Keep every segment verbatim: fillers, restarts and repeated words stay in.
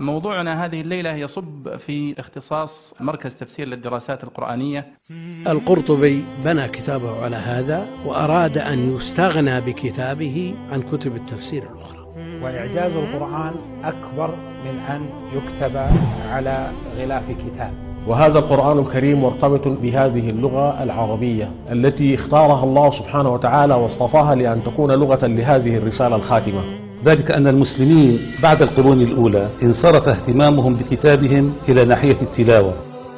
موضوعنا هذه الليلة يصب في اختصاص مركز تفسير للدراسات القرآنية. القرطبي بنى كتابه على هذا، وأراد أن يستغنى بكتابه عن كتب التفسير الأخرى. وإعجاز القرآن أكبر من أن يكتب على غلاف كتاب. وهذا القرآن الكريم مرتبط بهذه اللغة العربية التي اختارها الله سبحانه وتعالى واصطفاها لأن تكون لغة لهذه الرسالة الخاتمة. ذلك أن المسلمين بعد القرون الأولى انصرف اهتمامهم بكتابهم إلى ناحية التلاوة.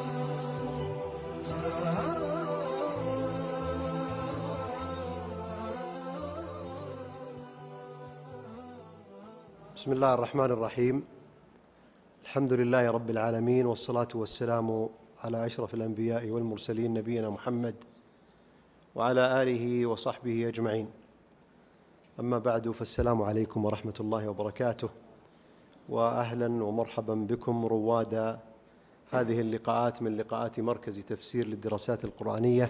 بسم الله الرحمن الرحيم. الحمد لله رب العالمين، والصلاة والسلام على أشرف الأنبياء والمرسلين نبينا محمد وعلى آله وصحبه أجمعين. أما بعد، فالسلام عليكم ورحمة الله وبركاته، وأهلا ومرحبا بكم رواد هذه اللقاءات من لقاءات مركز تفسير للدراسات القرآنية،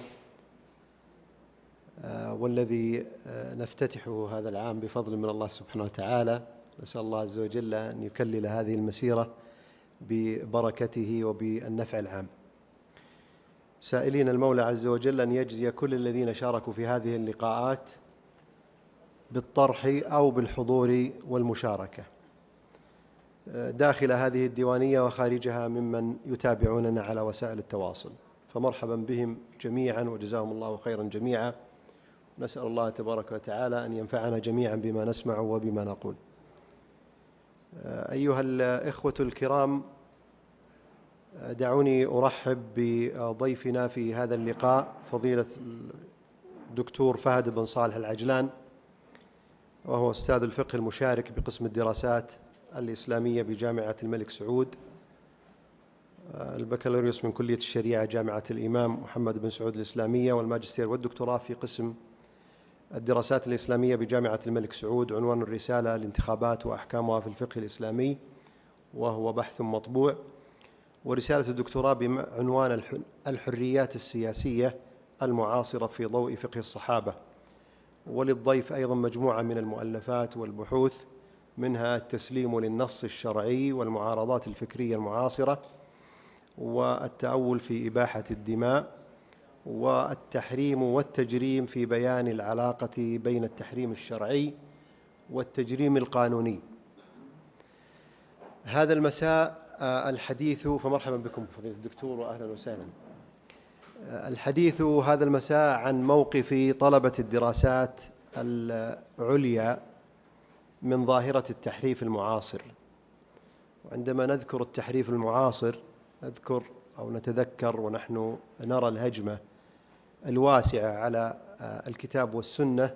والذي نفتتحه هذا العام بفضل من الله سبحانه وتعالى. نسأل الله عز وجل أن يكلل هذه المسيرة ببركته وبالنفع العام، سائلين المولى عز وجل أن يجزي كل الذين شاركوا في هذه اللقاءات بالطرح أو بالحضور والمشاركة داخل هذه الديوانية وخارجها ممن يتابعوننا على وسائل التواصل، فمرحبا بهم جميعا وجزاهم الله خيرا جميعا. نسأل الله تبارك وتعالى أن ينفعنا جميعا بما نسمع وبما نقول. أيها الإخوة الكرام، دعوني أرحب بضيفنا في هذا اللقاء فضيلة الدكتور فهد بن صالح العجلان، وهو أستاذ الفقه المشارك بقسم الدراسات الإسلامية بجامعة الملك سعود، البكالوريوس من كلية الشريعة جامعة الإمام محمد بن سعود الإسلامية، والماجستير والدكتوراه في قسم الدراسات الإسلامية بجامعة الملك سعود. عنوان الرسالة: الانتخابات وأحكامها في الفقه الإسلامي، وهو بحث مطبوع. ورسالة الدكتوراه بعنوان الحريات السياسية المعاصرة في ضوء فقه الصحابة. وللضيف أيضا مجموعة من المؤلفات والبحوث، منها التسليم للنص الشرعي والمعارضات الفكرية المعاصرة، والتأول في إباحة الدماء، والتحريم والتجريم في بيان العلاقة بين التحريم الشرعي والتجريم القانوني. هذا المساء الحديث، فمرحبا بكم فضيلة الدكتور وأهلا وسهلا. الحديث هذا المساء عن موقف طلبة الدراسات العليا من ظاهرة التحريف المعاصر. وعندما نذكر التحريف المعاصر نذكر أو نتذكر ونحن نرى الهجمة الواسعة على الكتاب والسنة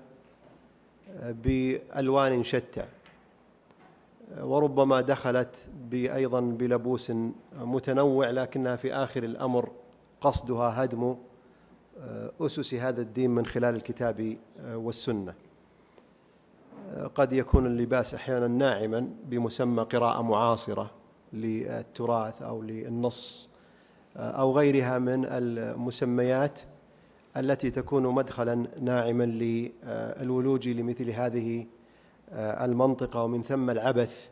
بألوان شتى، وربما دخلت أيضا بلبوس متنوع، لكنها في آخر الأمر قصدها هدم أسس هذا الدين من خلال الكتاب والسنة. قد يكون اللباس أحيانا ناعما بمسمى قراءة معاصرة للتراث أو للنص أو غيرها من المسميات التي تكون مدخلا ناعما للولوج لمثل هذه المنطقة، ومن ثم العبث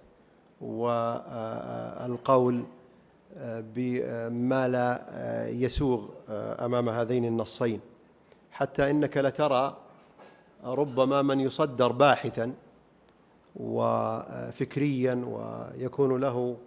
والقول بما لا يسوغ أمام هذين النصين، حتى إنك لترى ربما من يصدر باحثا وفكريا ويكون له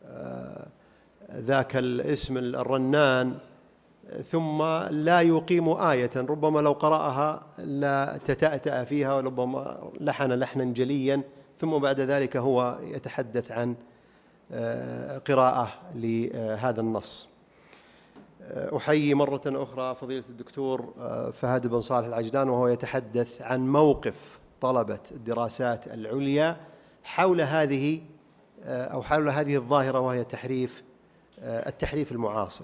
ذاك الاسم الرنان، ثم لا يقيم آية ربما لو قرأها لا تتأتأ فيها، وربما لحن لحنا جليا، ثم بعد ذلك هو يتحدث عن قراءة لهذا النص. أحيي مرة أخرى فضيلة الدكتور فهد بن صالح العجلان، وهو يتحدث عن موقف طلبة الدراسات العليا حول هذه أو حول هذه الظاهرة، وهي تحريف التحريف المعاصر.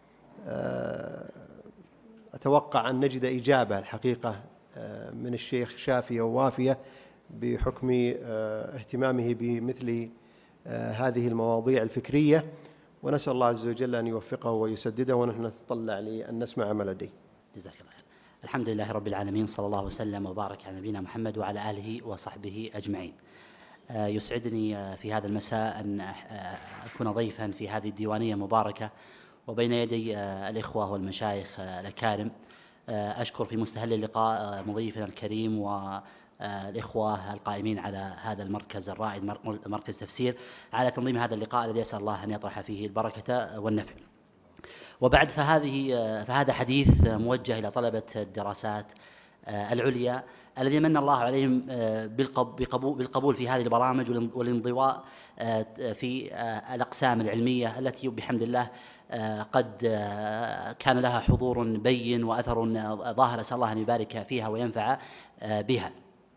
أتوقع أن نجد إجابة الحقيقة من الشيخ شافية ووافية بحكم اهتمامه بمثل هذه المواضيع الفكرية، ونسأل الله عز وجل أن يوفقه ويسدده، ونحن نتطلع لأن نسمع ما لديه. جزاك الله خير. الحمد لله رب العالمين، صلى الله وسلم وبارك على نبينا محمد وعلى آله وصحبه أجمعين. يسعدني في هذا المساء أن أكون ضيفا في هذه الديوانية المباركة وبين يدي الإخوة والمشايخ الأكارم. أشكر في مستهل اللقاء مضيفنا الكريم والإخوة القائمين على هذا المركز الرائد مركز تفسير على تنظيم هذا اللقاء الذي أسأل الله أن يطرح فيه البركة والنفع. وبعد فهذه فهذا حديث موجه إلى طلبة الدراسات العليا الذي من الله عليهم بالقبول في هذه البرامج والانضواء في الأقسام العلمية التي بحمد الله قد كان لها حضور بين وأثر ظاهر، أسأل الله أن يبارك فيها وينفع بها.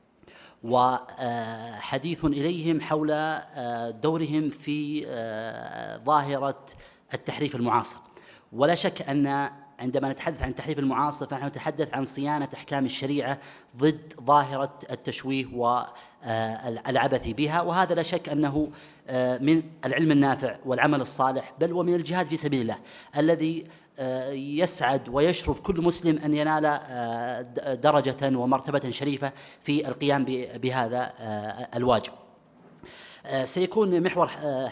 وحديث إليهم حول دورهم في ظاهرة التحريف المعاصر. ولا شك أن عندما نتحدث عن التحريف المعاصر فنحن نتحدث عن صيانة أحكام الشريعة ضد ظاهرة التشويه والعبث بها، وهذا لا شك أنه من العلم النافع والعمل الصالح، بل ومن الجهاد في سبيل الله الذي يسعد ويشرف كل مسلم أن ينال درجة ومرتبة شريفة في القيام بهذا الواجب. سيكون محور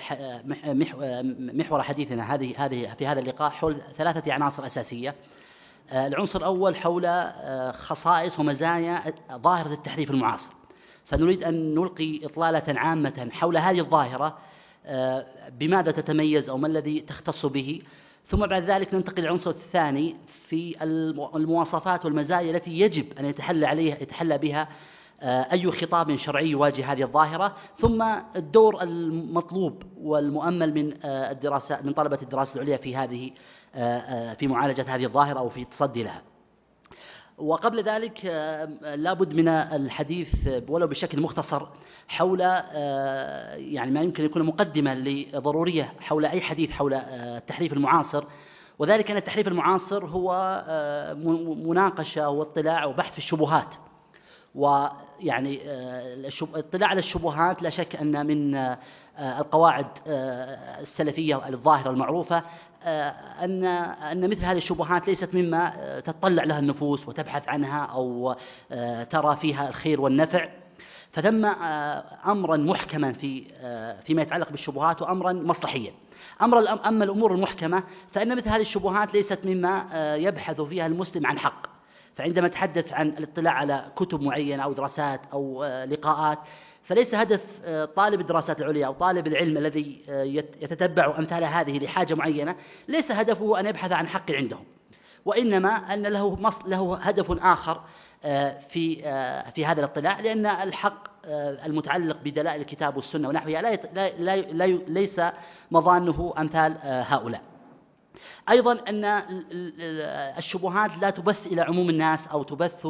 محور حديثنا هذه هذه في هذا اللقاء حول ثلاثة عناصر أساسية. العنصر الأول حول خصائص ومزايا ظاهرة التحريف المعاصر، فنريد أن نلقي إطلالة عامة حول هذه الظاهرة، بماذا تتميز أو ما الذي تختص به، ثم بعد ذلك ننتقل للعنصر الثاني في المواصفات والمزايا التي يجب أن يتحلى عليها يتحلى بها أي خطاب شرعي يواجه هذه الظاهرة، ثم الدور المطلوب والمؤمل من الدراسة من طلبة الدراسة العليا في هذه في معالجة هذه الظاهرة أو في التصدي لها. وقبل ذلك لابد من الحديث ولو بشكل مختصر حول يعني ما يمكن يكون مقدمة لضرورية حول أي حديث حول التحريف المعاصر، وذلك أن التحريف المعاصر هو مناقشة واطلاع وبحث في الشبهات. ويعني الاطلاع على الشبهات لا شك أن من القواعد السلفية الظاهرة المعروفة أن أن مثل هذه الشبهات ليست مما تطلع لها النفوس وتبحث عنها أو ترى فيها الخير والنفع، فثم أمرا محكما في فيما يتعلق بالشبهات وأمرا مصلحيا. أمر أما الأمور المحكمة فإن مثل هذه الشبهات ليست مما يبحث فيها المسلم عن حق. فعندما نتحدث عن الاطلاع على كتب معينة أو دراسات أو لقاءات، فليس هدف طالب الدراسات العليا أو طالب العلم الذي يتتبع أمثال هذه لحاجة معينة ليس هدفه أن يبحث عن حق عندهم، وإنما أن له له هدف آخر في في هذا الاطلاع، لأن الحق المتعلق بدلائل الكتاب والسنة ونحوها لا لا لا ليس مظانه أمثال هؤلاء. أيضا أن الشبهات لا تبث إلى عموم الناس أو تبث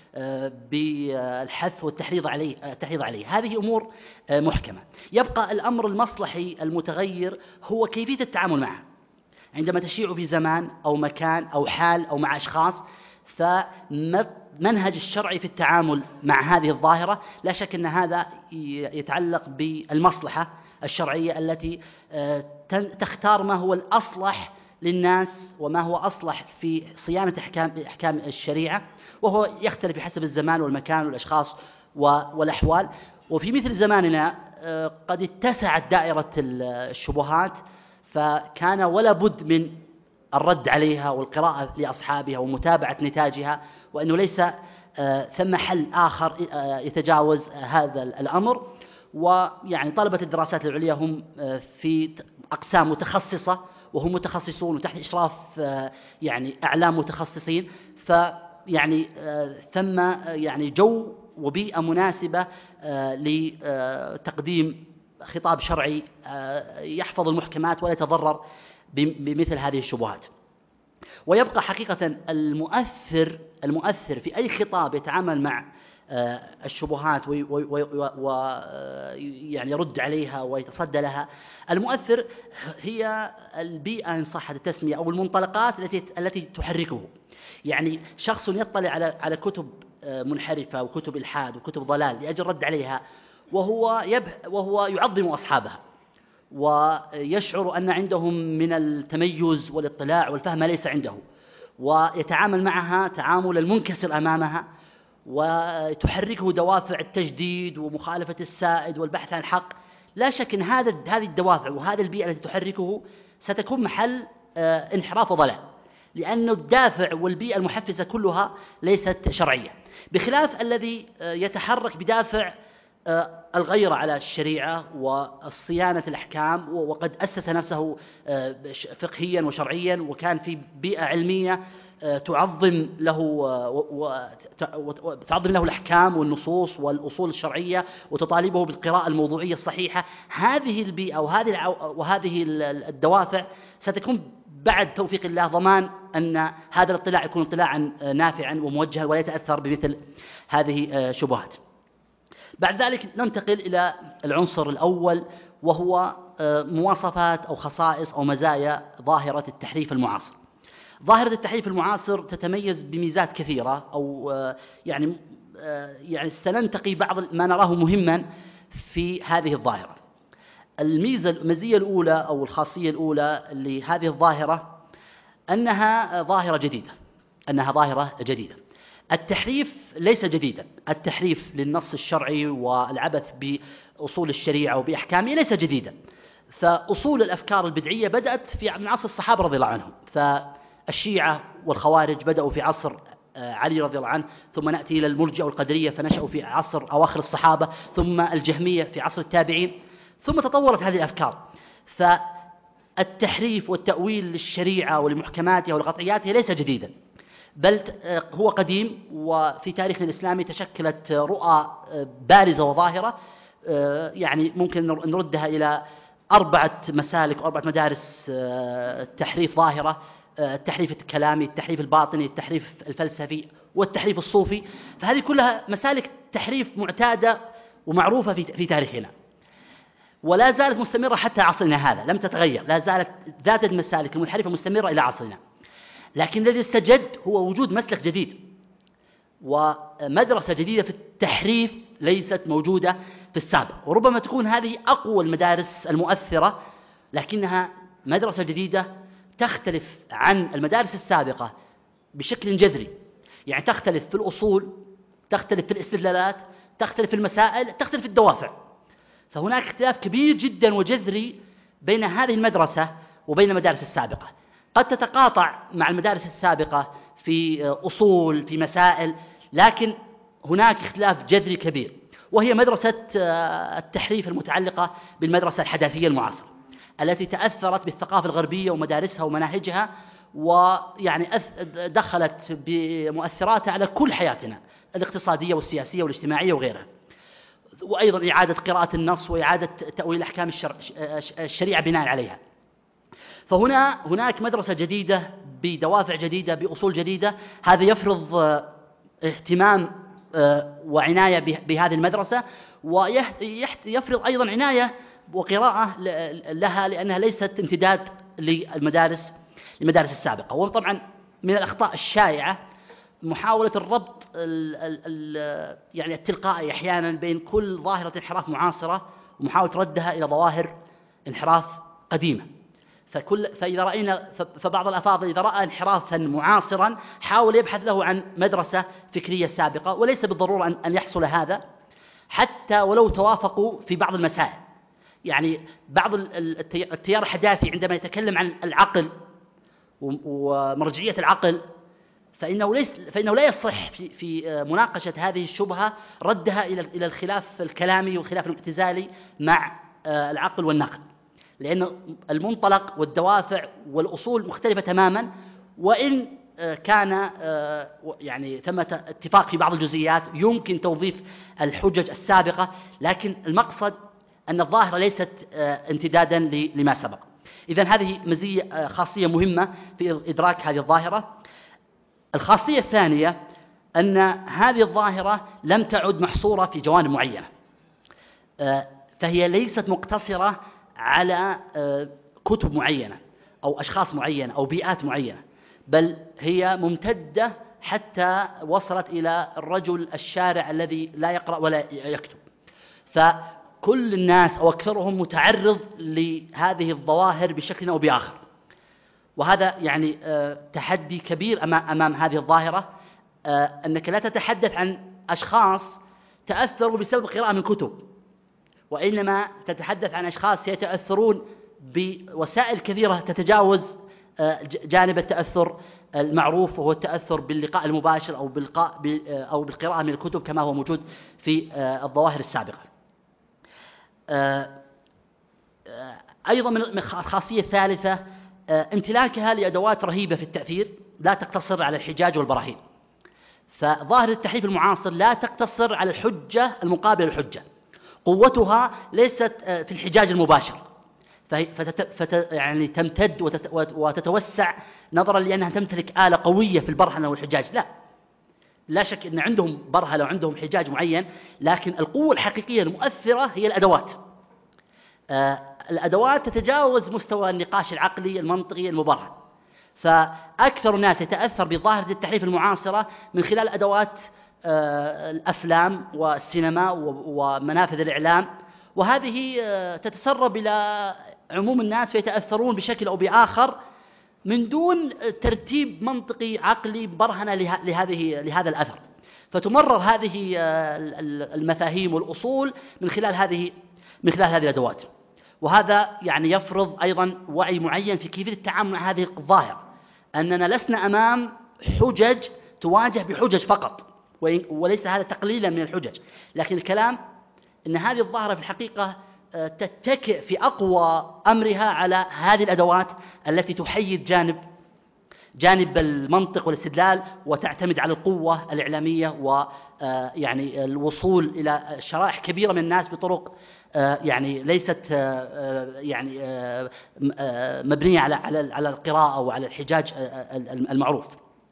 بالحث والتحريض عليه التحريض عليه هذه أمور محكمة. يبقى الأمر المصلحي المتغير هو كيفية التعامل معه عندما تشيع في زمان أو مكان أو حال أو مع أشخاص. فمنهج الشرعي في التعامل مع هذه الظاهرة لا شك أن هذا يتعلق بالمصلحة الشرعية التي تختار ما هو الأصلح للناس وما هو أصلح في صيانة أحكام أحكام الشريعة، وهو يختلف بحسب الزمان والمكان والأشخاص والأحوال. وفي مثل زماننا قد اتسعت دائرة الشبهات، فكان ولا بد من الرد عليها والقراءة لأصحابها ومتابعة نتاجها، وأنه ليس ثم حل آخر يتجاوز هذا الأمر. ويعني طلبة الدراسات العليا هم في أقسام متخصصة وهم متخصصون وتحت إشراف يعني أعلام متخصصين، فيعني ثم يعني جو وبيئة مناسبة لتقديم خطاب شرعي يحفظ المحكمات ولا يتضرر بمثل هذه الشبهات. ويبقى حقيقة المؤثر المؤثر في أي خطاب يتعامل مع الشبهات ويعني يرد عليها ويتصدى لها، المؤثر هي البيئة إن صحت التسمية أو المنطلقات التي التي تحركه. يعني شخص يطلع على على كتب منحرفة وكتب إلحاد وكتب ضلال لأجل الرد عليها، وهو يب وهو يعظم أصحابها ويشعر أن عندهم من التميز والاطلاع والفهم ليس عنده، ويتعامل معها تعامل المنكسر أمامها، وتحركه دوافع التجديد ومخالفة السائد والبحث عن الحق، لا شك أن هذا هذه الدوافع وهذه البيئة التي تحركه ستكون محل انحراف وضلال، لأن الدافع والبيئة المحفزة كلها ليست شرعية، بخلاف الذي يتحرك بدافع الغيرة على الشريعة والصيانة الأحكام، وقد أسس نفسه فقهيا وشرعيا وكان في بيئة علمية تعظم له وتعظم له الأحكام والنصوص والأصول الشرعية وتطالبه بالقراءة الموضوعية الصحيحة. هذه البيئة وهذه وهذه الدوافع ستكون بعد توفيق الله ضمان أن هذا الاطلاع يكون اطلاعا نافعا وموجها ولا يتأثر بمثل هذه الشبهات. بعد ذلك ننتقل إلى العنصر الأول، وهو مواصفات أو خصائص أو مزايا ظاهرة التحريف المعاصر. ظاهرة التحريف المعاصر تتميز بميزات كثيرة، أو يعني يعني سننتقي بعض ما نراه مهما في هذه الظاهرة. الميزة المزية الأولى أو الخاصية الأولى لهذه الظاهرة أنها ظاهرة جديدة أنها ظاهرة جديدة. التحريف ليس جديدا، التحريف للنص الشرعي والعبث بأصول الشريعة وبأحكامه ليس جديدا. فأصول الأفكار البدعية بدأت في من عصر الصحابة رضي الله عنهم، فالشيعة والخوارج بدأوا في عصر علي رضي الله عنه، ثم نأتي إلى المرجئة والقدرية فنشأوا في عصر أواخر الصحابة، ثم الجهمية في عصر التابعين، ثم تطورت هذه الأفكار. فالتحريف والتأويل للشريعة ولمحكماتها ولقطعياتها ليس جديدا، بل هو قديم، وفي تاريخنا الإسلامي تشكلت رؤى بارزة وظاهرة، يعني ممكن نردها إلى أربعة مسالك وأربعة مدارس تحريف ظاهرة: التحريف الكلامي، التحريف الباطني، التحريف الفلسفي، والتحريف الصوفي. فهذه كلها مسالك تحريف معتادة ومعروفة في تاريخنا، ولا زالت مستمرة حتى عصرنا هذا، لم تتغير، لا زالت ذات المسالك المنحرفة مستمرة إلى عصرنا. لكن الذي استجد هو وجود مسلك جديد ومدرسة جديدة في التحريف ليست موجودة في السابق، وربما تكون هذه أقوى المدارس المؤثرة، لكنها مدرسة جديدة تختلف عن المدارس السابقة بشكل جذري. يعني تختلف في الأصول، تختلف في الاستدلالات، تختلف في المسائل، تختلف في الدوافع. فهناك اختلاف كبير جدا وجذري بين هذه المدرسة وبين المدارس السابقة. قد تتقاطع مع المدارس السابقة في أصول، في مسائل، لكن هناك اختلاف جذري كبير، وهي مدرسة التحريف المتعلقة بالمدرسة الحداثية المعاصرة التي تأثرت بالثقافة الغربية ومدارسها ومناهجها، ويعني دخلت بمؤثراتها على كل حياتنا الاقتصادية والسياسية والاجتماعية وغيرها. وأيضا إعادة قراءة النص وإعادة تأويل أحكام الشريعة بناء عليها. فهنا هناك مدرسة جديدة بدوافع جديدة بأصول جديدة، هذا يفرض اهتمام وعناية بهذه المدرسة، ويفرض أيضا عناية وقراءة لها، لأنها ليست امتداد للمدارس المدارس السابقة. وطبعا من الأخطاء الشائعة محاولة الربط ال ال ال يعني التلقائي أحيانا بين كل ظاهرة انحراف معاصرة ومحاولة ردها إلى ظواهر انحراف قديمة. فكل فإذا رأينا فبعض الأفاضل إذا رأى انحرافا معاصرا حاول يبحث له عن مدرسة فكرية سابقة، وليس بالضرورة أن أن يحصل هذا حتى ولو توافقوا في بعض المسائل. يعني بعض التيار الحداثي عندما يتكلم عن العقل ومرجعية العقل فإنه ليس فإنه لا يصح في في مناقشة هذه الشبهة ردها إلى إلى الخلاف الكلامي والخلاف الابتذالي مع العقل والنقل، لأن المنطلق والدوافع والأصول مختلفة تماما. وإن كان يعني ثمة اتفاق في بعض الجزئيات يمكن توظيف الحجج السابقة، لكن المقصد أن الظاهرة ليست امتدادا لما سبق. إذن هذه مزية خاصية مهمة في إدراك هذه الظاهرة. الخاصية الثانية أن هذه الظاهرة لم تعد محصورة في جوانب معينة، فهي ليست مقتصرة على كتب معينة أو أشخاص معينة أو بيئات معينة، بل هي ممتدة حتى وصلت إلى الرجل الشارع الذي لا يقرأ ولا يكتب. فكل الناس أو أكثرهم متعرض لهذه الظواهر بشكل أو بآخر، وهذا يعني تحدي كبير أمام هذه الظاهرة، أنك لا تتحدث عن أشخاص تأثروا بسبب قراءة من كتب، وإنما تتحدث عن أشخاص يتأثرون بوسائل كثيرة تتجاوز جانب التأثر المعروف، وهو التأثر باللقاء المباشر أو باللقاء أو بالقراءة من الكتب كما هو موجود في الظواهر السابقة. أيضا من الخاصية الثالثة امتلاكها لأدوات رهيبة في التأثير لا تقتصر على الحجاج والبراهين. فظاهرة التحريف المعاصر لا تقتصر على الحجة المقابلة للحجة، قوتها ليست في الحجاج المباشر، فتت... فت... يعني تمتد وتت... وتتوسع نظرا لأنها تمتلك آلة قوية في البرهنة والحجاج. لا لا شك أن عندهم برهنة وعندهم حجاج معين، لكن القوة الحقيقية المؤثرة هي الأدوات. آه الأدوات تتجاوز مستوى النقاش العقلي المنطقي المبرهن. فأكثر الناس يتأثر بظاهرة التحريف المعاصرة من خلال أدوات آه الأفلام والسينما ومنافذ الإعلام، وهذه آه تتسرب إلى عموم الناس ويتأثرون بشكل أو بآخر من دون ترتيب منطقي عقلي برهنة لهذه لهذا الأثر، فتمرر هذه المفاهيم والأصول من خلال هذه من خلال هذه الأدوات. وهذا يعني يفرض أيضا وعي معين في كيفية التعامل مع هذه الظاهرة، أننا لسنا أمام حجج تواجه بحجج فقط، وليس هذا تقليلا من الحجج، لكن الكلام أن هذه الظاهرة في الحقيقة تتكئ في أقوى أمرها على هذه الأدوات التي تحيد جانب جانب المنطق والاستدلال، وتعتمد على القوة الإعلامية ويعني الوصول إلى شرائح كبيرة من الناس بطرق يعني ليست يعني مبنية على على على القراءة وعلى الحجاج المعروف.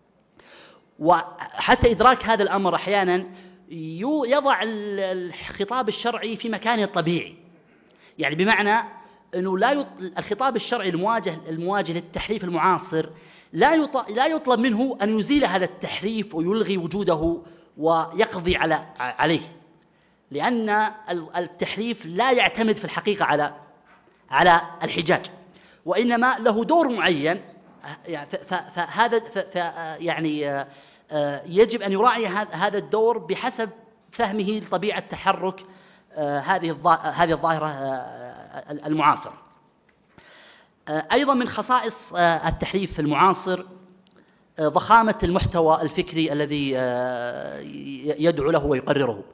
وحتى إدراك هذا الأمر أحيانا يضع الخطاب الشرعي في مكانه الطبيعي، يعني بمعنى أنه لا يطل... الخطاب الشرعي المواجه المواجه للتحريف المعاصر لا يط... لا يطلب منه أن يزيل هذا التحريف ويلغي وجوده ويقضي على عليه، لأن التحريف لا يعتمد في الحقيقة على على الحجاج، وإنما له دور معين. فهذا ف... ف... يعني يجب أن يراعي هذا الدور بحسب فهمه لطبيعة تحرك هذه هذه الظاهرة المعاصرة. أيضا من خصائص التحريف المعاصر ضخامة المحتوى الفكري الذي يدعو له ويقرره.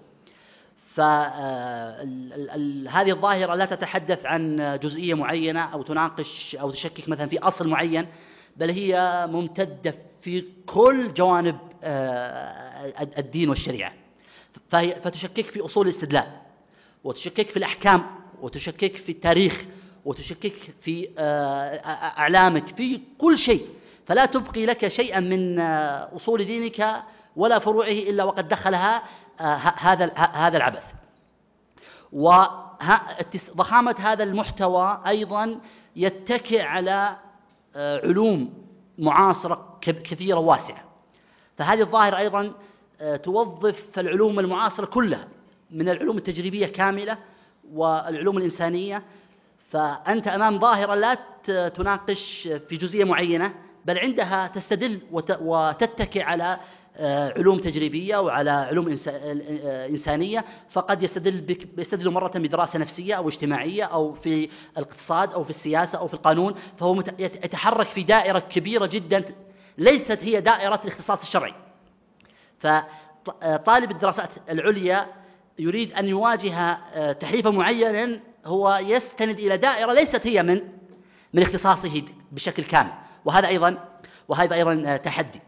فهذه الظاهرة لا تتحدث عن جزئية معينة أو تناقش أو تشكك مثلا في أصل معين، بل هي ممتدة في كل جوانب الدين والشريعة، فهي فتشكك في أصول الاستدلال، وتشكك في الأحكام، وتشكك في التاريخ، وتشكك في أعلامك، في كل شيء، فلا تبقي لك شيئا من أصول دينك ولا فروعه إلا وقد دخلها هذا هذا العبث. وضخامة هذا المحتوى أيضا يتكئ على علوم معاصرة كثيرة واسعة، فهذه الظاهرة أيضا توظف العلوم المعاصرة كلها، من العلوم التجريبية كاملة والعلوم الإنسانية. فأنت أمام ظاهرة لا تناقش في جزئية معينة، بل عندها تستدل وتتكئ على علوم تجريبية وعلى علوم إنسانية، فقد يستدل يستدل مرة بدراسة نفسية أو اجتماعية أو في الاقتصاد أو في السياسة أو في القانون، فهو يتحرك في دائرة كبيرة جدا ليست هي دائرة الاختصاص الشرعي. فطالب الدراسات العليا يريد أن يواجه تحريفا معينا هو يستند إلى دائرة ليست هي من من اختصاصه بشكل كامل، وهذا أيضا وهذا أيضا تحدي.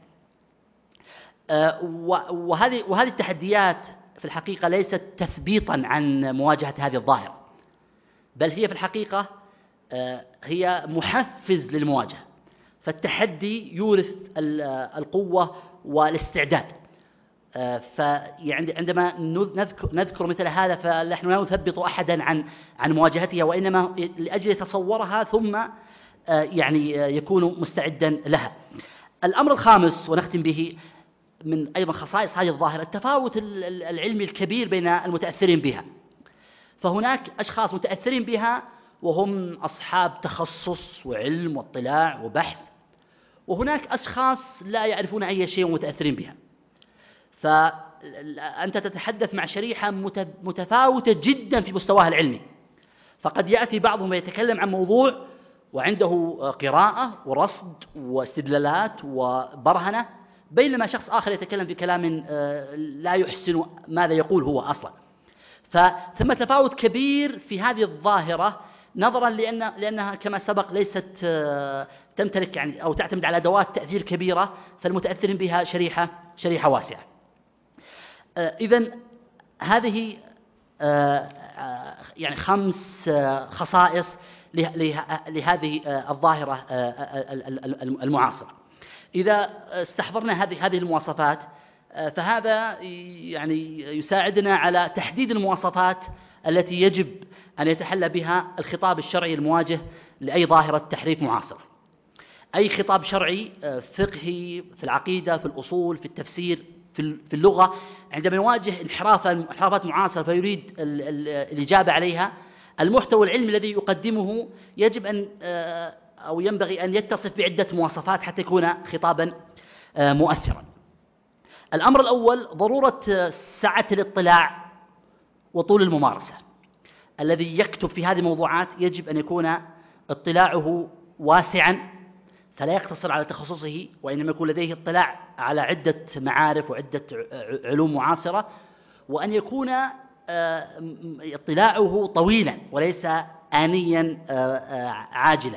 وهذه وهذه التحديات في الحقيقة ليست تثبيطا عن مواجهة هذه الظاهرة، بل هي في الحقيقة هي محفز للمواجهة. فالتحدي يورث القوة والاستعداد. فيعني عندما نذكر, نذكر مثل هذا فنحن لا نثبط أحدا عن عن مواجهتها، وإنما لأجل يتصورها ثم يعني يكون مستعدا لها. الأمر الخامس ونختم به من أيضا خصائص هذه الظاهرة التفاوت العلمي الكبير بين المتأثرين بها. فهناك أشخاص متأثرين بها وهم أصحاب تخصص وعلم واطلاع وبحث، وهناك أشخاص لا يعرفون أي شيء ومتأثرين بها. فأنت تتحدث مع شريحة متفاوتة جدا في مستواها العلمي، فقد يأتي بعضهم يتكلم عن موضوع وعنده قراءة ورصد واستدلالات وبرهنة، بينما شخص آخر يتكلم في كلام لا يحسن ماذا يقول هو أصلا. فثم تفاوت كبير في هذه الظاهرة، نظرا لأن لأنها كما سبق ليست تمتلك يعني أو تعتمد على أدوات تأثير كبيرة، فالمتأثرين بها شريحة شريحة واسعة. إذن هذه يعني خمس خصائص لهذه الظاهرة المعاصرة. إذا استحضرنا هذه هذه المواصفات، فهذا يعني يساعدنا على تحديد المواصفات التي يجب أن يتحلى بها الخطاب الشرعي المواجه لأي ظاهرة تحريف معاصرة. أي خطاب شرعي فقهي في العقيدة، في الأصول، في التفسير، في اللغة، عندما يواجه انحرافا انحرافات معاصرة فيريد الإجابة عليها، المحتوى العلمي الذي يقدمه يجب أن أو ينبغي أن يتصف بعدة مواصفات حتى يكون خطابا مؤثرا. الأمر الأول ضرورة سعة الاطلاع وطول الممارسة. الذي يكتب في هذه الموضوعات يجب أن يكون اطلاعه واسعا، فلا يقتصر على تخصصه، وإنما يكون لديه اطلاع على عدة معارف وعدة علوم معاصرة، وأن يكون اطلاعه طويلا وليس آنيا عاجلا.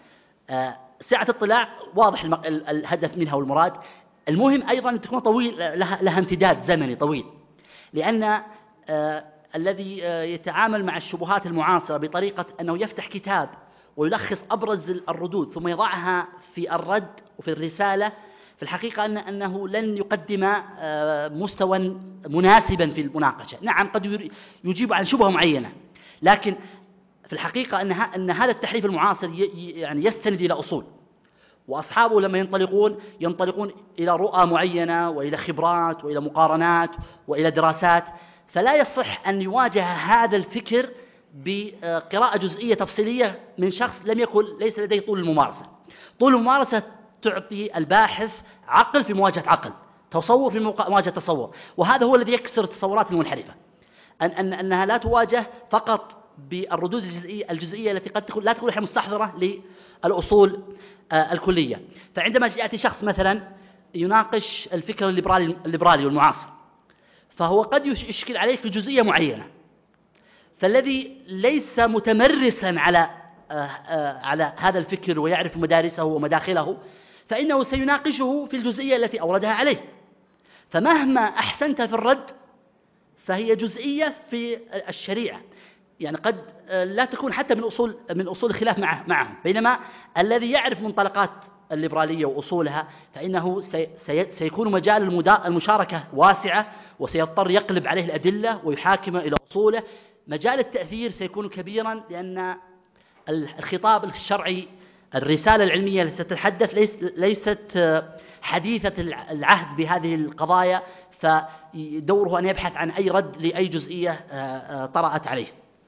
سعة الاطلاع واضح الهدف منها والمراد. المهم أيضا أن تكون طويل، لها, لها امتداد زمني طويل، لأن الذي يتعامل مع الشبهات المعاصرة بطريقة أنه يفتح كتاب ويلخص أبرز الردود ثم يضعها في الرد وفي الرسالة، في الحقيقة أن أنه لن يقدم مستوى مناسبا في المناقشة. نعم قد يجيب عن شبهة معينة، لكن في الحقيقة أن أن هذا التحريف المعاصر يعني يستند إلى أصول، وأصحابه لما ينطلقون ينطلقون إلى رؤى معينة وإلى خبرات وإلى مقارنات وإلى دراسات، فلا يصح أن يواجه هذا الفكر بقراءة جزئية تفصيلية من شخص لم يكن ليس لديه طول الممارسة. طول الممارسة تعطي الباحث عقل في مواجهة عقل، تصور في مواجهة تصور، وهذا هو الذي يكسر التصورات المنحرفة، أن أن أنها لا تواجه فقط بالردود الجزئية, الجزئية التي قد تكون لا تكون مستحضرة للأصول الكلية. فعندما يأتي شخص مثلا يناقش الفكر الليبرالي الليبرالي والمعاصر، فهو قد يشكل عليه في جزئية معينة، فالذي ليس متمرسا على على هذا الفكر ويعرف مدارسه ومداخله، فإنه سيناقشه في الجزئية التي أوردها عليه، فمهما أحسنت في الرد فهي جزئية في الشريعة، يعني قد لا تكون حتى من أصول من أصول الخلاف معه معهم، بينما الذي يعرف منطلقات الليبرالية وأصولها فإنه سيكون مجال المشاركة واسعة، وسيضطر يقلب عليه الأدلة ويحاكم إلى أصوله. مجال التأثير سيكون كبيرا، لأن الخطاب الشرعي، الرسالة العلمية التي ستتحدث ليست حديثة العهد بهذه القضايا، فدوره أن يبحث عن أي رد لأي جزئية طرأت عليه.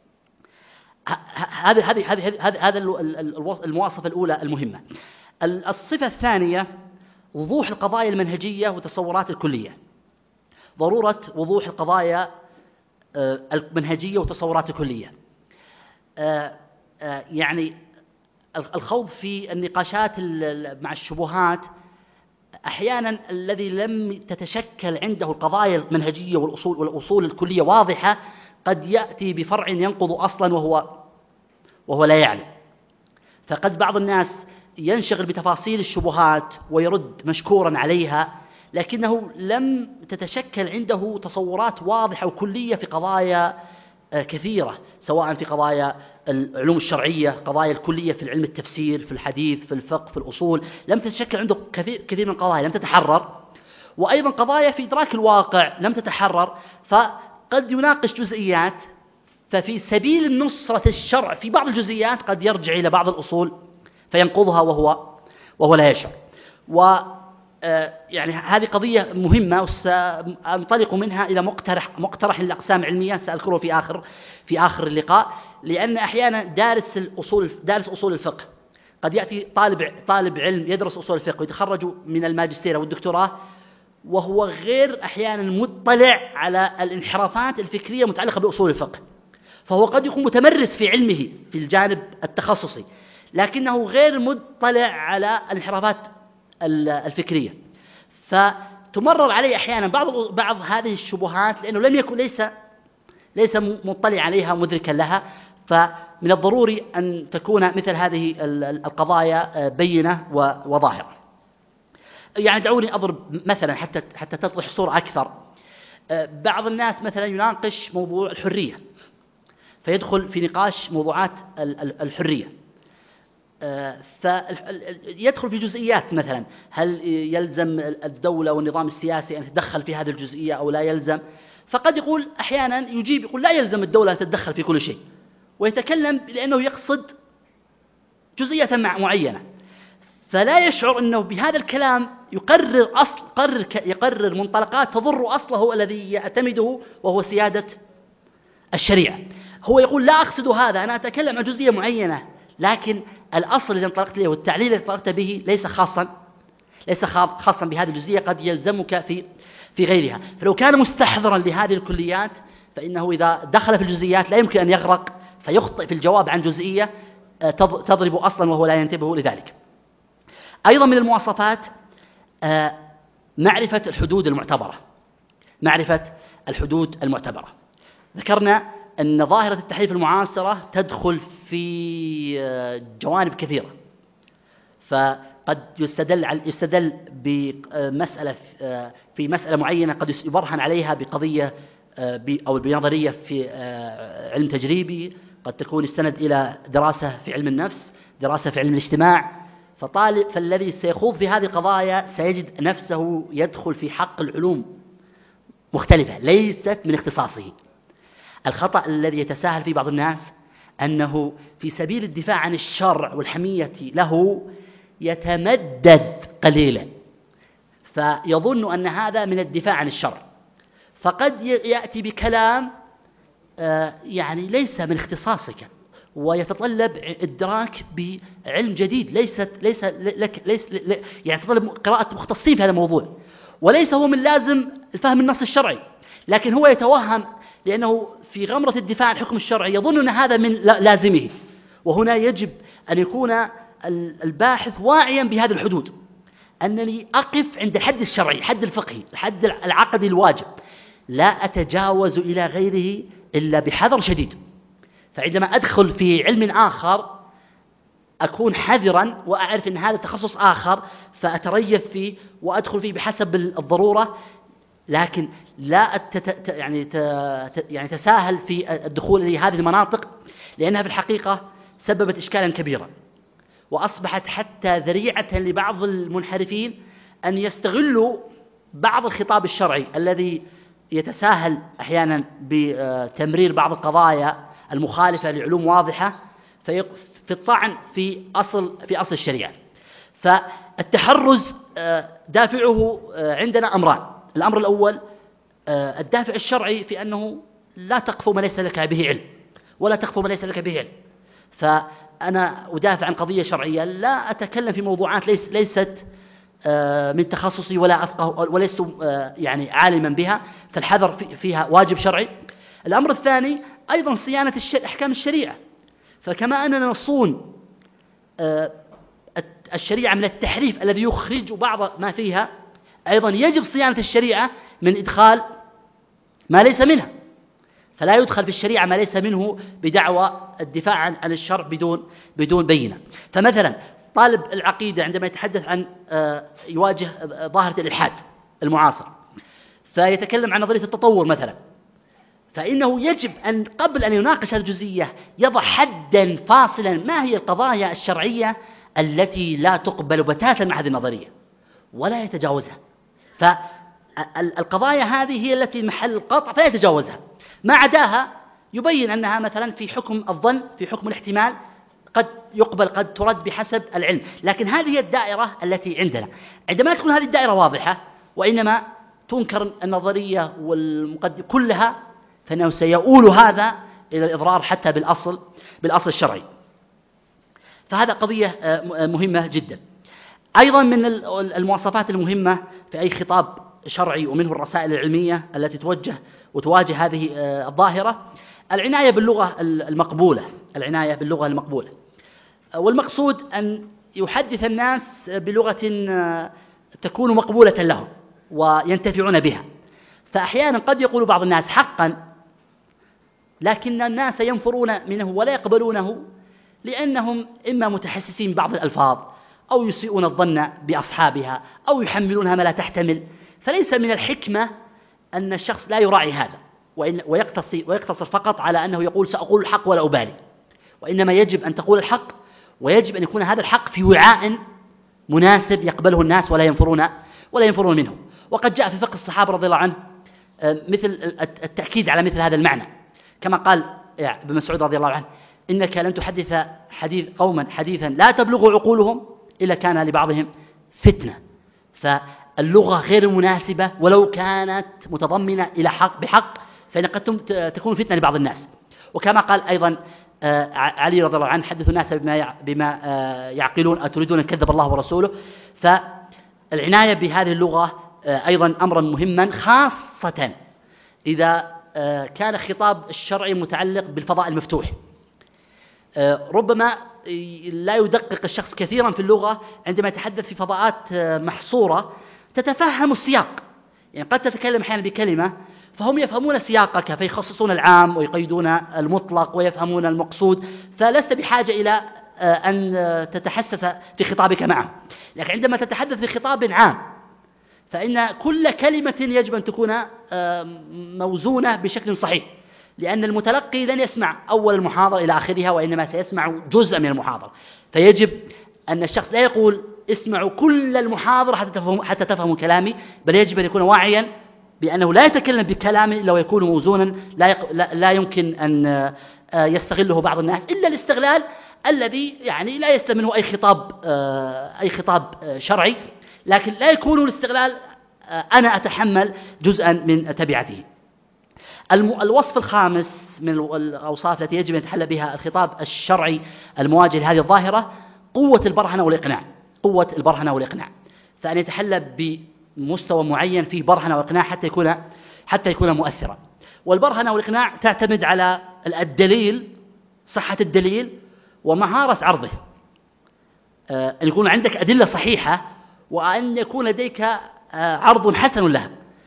هذه هذه هذه هذا المواصفة الأولى المهمة. الصفة الثانية وضوح القضايا المنهجية وتصورات الكلية. ضرورة وضوح القضايا المنهجية وتصورات الكلية. يعني الخوض في النقاشات مع الشبهات أحيانا الذي لم تتشكل عنده القضايا المنهجية والأصول والأصول الكلية واضحة قد يأتي بفرع ينقض أصلا وهو وهو لا يعلم. فقد بعض الناس ينشغل بتفاصيل الشبهات ويرد مشكورا عليها، لكنه لم تتشكل عنده تصورات واضحة وكلية في قضايا كثيرة، سواء في قضايا العلوم الشرعية، قضايا الكلية في العلم التفسير، في الحديث، في الفقه، في الأصول، لم تتشكل عنده كثير, كثير من القضايا لم تتحرر، وأيضا قضايا في إدراك الواقع لم تتحرر، فقد يناقش جزئيات، ففي سبيل النصرة الشرع في بعض الجزئيات قد يرجع إلى بعض الأصول فينقضها وهو وهو لا يشعر. و يعني هذه قضية مهمة، وسأنطلق منها إلى مقترح مقترح الأقسام العلمية سأذكره في آخر في آخر اللقاء، لأن أحيانا دارس الأصول دارس أصول الفقه قد يأتي طالب طالب علم يدرس أصول الفقه ويتخرج من الماجستير والدكتوراه وهو غير أحيانا مطلع على الانحرافات الفكرية المتعلقة بأصول الفقه، فهو قد يكون متمرس في علمه في الجانب التخصصي، لكنه غير مطلع على الانحرافات الفكرية، فتمرر عليه أحيانا بعض بعض هذه الشبهات لأنه لم يكن ليس ليس مطلع عليها ومدركا لها. فمن الضروري أن تكون مثل هذه القضايا بينة وظاهرة. يعني دعوني أضرب مثلا حتى حتى تتضح الصورة أكثر. بعض الناس مثلا يناقش موضوع الحرية، فيدخل في نقاش موضوعات الحرية، فيدخل في جزئيات، مثلا هل يلزم الدولة والنظام السياسي أن تتدخل في هذه الجزئية أو لا يلزم؟ فقد يقول أحيانا يجيب يقول لا يلزم الدولة أن تتدخل في كل شيء، ويتكلم لأنه يقصد جزئية معينة، فلا يشعر أنه بهذا الكلام يقرر أصل يقرر يقرر منطلقات تضر أصله الذي يعتمده وهو سيادة الشريعة. هو يقول لا أقصد هذا، أنا أتكلم عن جزئية معينة، لكن الأصل الذي انطلقت له والتعليل الذي انطلقت به ليس خاصا ليس خاصا بهذه الجزئية، قد يلزمك في في غيرها. فلو كان مستحضرا لهذه الكليات فإنه إذا دخل في الجزئيات لا يمكن أن يغرق فيخطئ في الجواب عن جزئية تضرب أصلا وهو لا ينتبه لذلك. أيضا من المواصفات معرفة الحدود المعتبرة معرفة الحدود المعتبرة ذكرنا أن ظاهرة التحريف المعاصرة تدخل في جوانب كثيرة، فقد يستدل يستدل بمسألة في مسألة معينة قد يبرهن عليها بقضية أو بنظرية في علم تجريبي، قد تكون السند إلى دراسة في علم النفس، دراسة في علم الاجتماع. فطالب فالذي سيخوض في هذه القضايا سيجد نفسه يدخل في حق العلوم مختلفة ليست من اختصاصه. الخطأ الذي يتساهل فيه بعض الناس أنه في سبيل الدفاع عن الشرع والحمية له يتمدد قليلا، فيظن أن هذا من الدفاع عن الشرع، فقد يأتي بكلام يعني ليس من اختصاصك ويتطلب إدراك بعلم جديد، ليست ليس لك ليس يعني يتطلب قراءة مختصين في هذا الموضوع، وليس هو من لازم فهم النص الشرعي، لكن هو يتوهم لأنه في غمرة الدفاع عن الحكم الشرعي يظن أن هذا من لازمه. وهنا يجب أن يكون الباحث واعيا بهذه الحدود، أنني أقف عند الحد الشرعي، الحد الفقهي، الحد العقدي الواجب، لا أتجاوز إلى غيره إلا بحذر شديد. فعندما أدخل في علم آخر أكون حذرا وأعرف أن هذا تخصص آخر فأتريث فيه وأدخل فيه بحسب الضرورة، لكن لا أتت... يعني ت... يعني تساهل في الدخول لهذه المناطق، لأنها في الحقيقة سببت إشكالا كبيرا، وأصبحت حتى ذريعة لبعض المنحرفين أن يستغلوا بعض الخطاب الشرعي الذي يتساهل أحيانا بتمرير بعض القضايا المخالفة لعلوم واضحة في الطعن في أصل في أصل الشريعة. فالتحرز دافعه عندنا أمران. الأمر الأول الدافع الشرعي في أنه لا تقف ما ليس لك به علم، ولا تقف ما ليس لك به علم. فأنا أدافع عن قضية شرعية، لا أتكلم في موضوعات ليس ليست من تخصصي ولا أفقه ولست يعني عالما بها، فالحذر فيها واجب شرعي. الأمر الثاني أيضا صيانة أحكام الشريعة، فكما أننا نصون الشريعة من التحريف الذي يخرج بعض ما فيها، أيضا يجب صيانة الشريعة من إدخال ما ليس منها، فلا يدخل في الشريعة ما ليس منه بدعوى الدفاع عن الشرع بدون بدون بينة. فمثلا طالب العقيدة عندما يتحدث عن يواجه ظاهرة الإلحاد المعاصر فيتكلم عن نظرية التطور مثلا، فإنه يجب أن قبل أن يناقش هذه الجزئية يضع حدا فاصلا ما هي القضايا الشرعية التي لا تقبل بتاتا مع هذه النظرية ولا يتجاوزها. فالقضايا هذه هي التي محل القطع فلا يتجاوزها، ما عداها يبين أنها مثلا في حكم الظن، في حكم الاحتمال، قد يقبل قد ترد بحسب العلم. لكن هذه هي الدائرة التي عندنا. عندما تكون هذه الدائرة واضحة وإنما تنكر النظرية والمقدمة كلها، فإنه سيؤول هذا إلى الإضرار حتى بالأصل بالأصل الشرعي. فهذا قضية مهمة جدا. أيضا من المواصفات المهمة في أي خطاب شرعي ومنه الرسائل العلمية التي توجه وتواجه هذه الظاهرة، العناية باللغة المقبولة، العناية باللغة المقبولة. والمقصود أن يحدث الناس بلغة تكون مقبولة لهم وينتفعون بها. فأحيانا قد يقول بعض الناس حقا، لكن الناس ينفرون منه ولا يقبلونه لأنهم إما متحسسين ببعض الألفاظ أو يسيئون الظن بأصحابها أو يحملونها ما لا تحتمل. فليس من الحكمة أن الشخص لا يراعي هذا ويقتصر, ويقتصر فقط على أنه يقول سأقول الحق ولا أبالي، وإنما يجب أن تقول الحق، ويجب أن يكون هذا الحق في وعاء مناسب يقبله الناس ولا ينفرون ولا ينفرون منه. وقد جاء في فقه الصحابة رضي الله عنه مثل التأكيد على مثل هذا المعنى، كما قال ابن مسعود رضي الله عنه: إنك لن تحدث حديث قوما حديثا لا تبلغ عقولهم إلا كان لبعضهم فتنة. فاللغة غير المناسبة ولو كانت متضمنة إلى حق بحق فإن قد تكون فتنة لبعض الناس. وكما قال أيضا علي رضي الله عنه: حدثوا الناس بما, بما يعقلون أتريدون أن كذب الله ورسوله. فالعناية بهذه اللغة أيضا أمرا مهما، خاصة إذا كان الخطاب الشرعي متعلق بالفضاء المفتوح. ربما لا يدقق الشخص كثيرا في اللغة عندما يتحدث في فضاءات محصورة تتفهم السياق، يعني قد تتكلم أحيانا بكلمة فهم يفهمون سياقك فيخصصون العام ويقيدون المطلق ويفهمون المقصود، فلست بحاجة إلى أن تتحسس في خطابك معه. لكن عندما تتحدث في خطاب عام فإن كل كلمة يجب أن تكون موزونة بشكل صحيح، لأن المتلقي لن يسمع أول المحاضرة إلى آخرها، وإنما سيسمع جزء من المحاضرة. فيجب أن الشخص لا يقول اسمعوا كل المحاضرة حتى تفهموا, حتى تفهموا كلامي، بل يجب أن يكون واعيا بأنه لا يتكلم بكلام إلا ويكون موزونا، لا, يق... لا يمكن أن يستغله بعض الناس إلا الاستغلال الذي يعني لا يسلم منه أي خطاب أي خطاب شرعي، لكن لا يكون الاستغلال أنا أتحمل جزءا من تبعته. الوصف الخامس من الأوصاف التي يجب أن يتحلى بها الخطاب الشرعي المواجه لهذه الظاهرة قوة البرهنة والإقناع. قوة البرهنة والإقناع، فأن يتحلى بمستوى معين فيه برهنة وإقناع حتى يكون حتى يكون مؤثرا. والبرهنة والإقناع تعتمد على الدليل، صحة الدليل ومهارة عرضه، أن يكون عندك أدلة صحيحة وأن يكون لديك عرض حسن لها.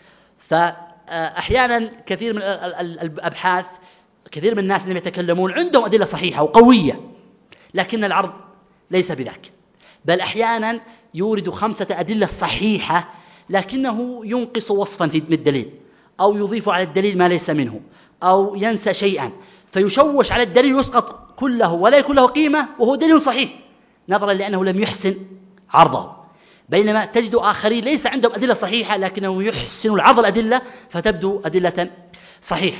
فأحيانا كثير من الأبحاث، كثير من الناس اللي يتكلمون عندهم أدلة صحيحة وقوية، لكن العرض ليس بذاك، بل أحيانا يورد خمسة أدلة صحيحة لكنه ينقص وصفا من الدليل، أو يضيف على الدليل ما ليس منه، أو ينسى شيئا فيشوش على الدليل ويسقط كله ولا يكون له قيمة وهو دليل صحيح، نظرا لأنه لم يحسن عرضه. بينما تجد آخرين ليس عندهم أدلة صحيحة لكنه يحسن العرض الأدلة فتبدو أدلة صحيح.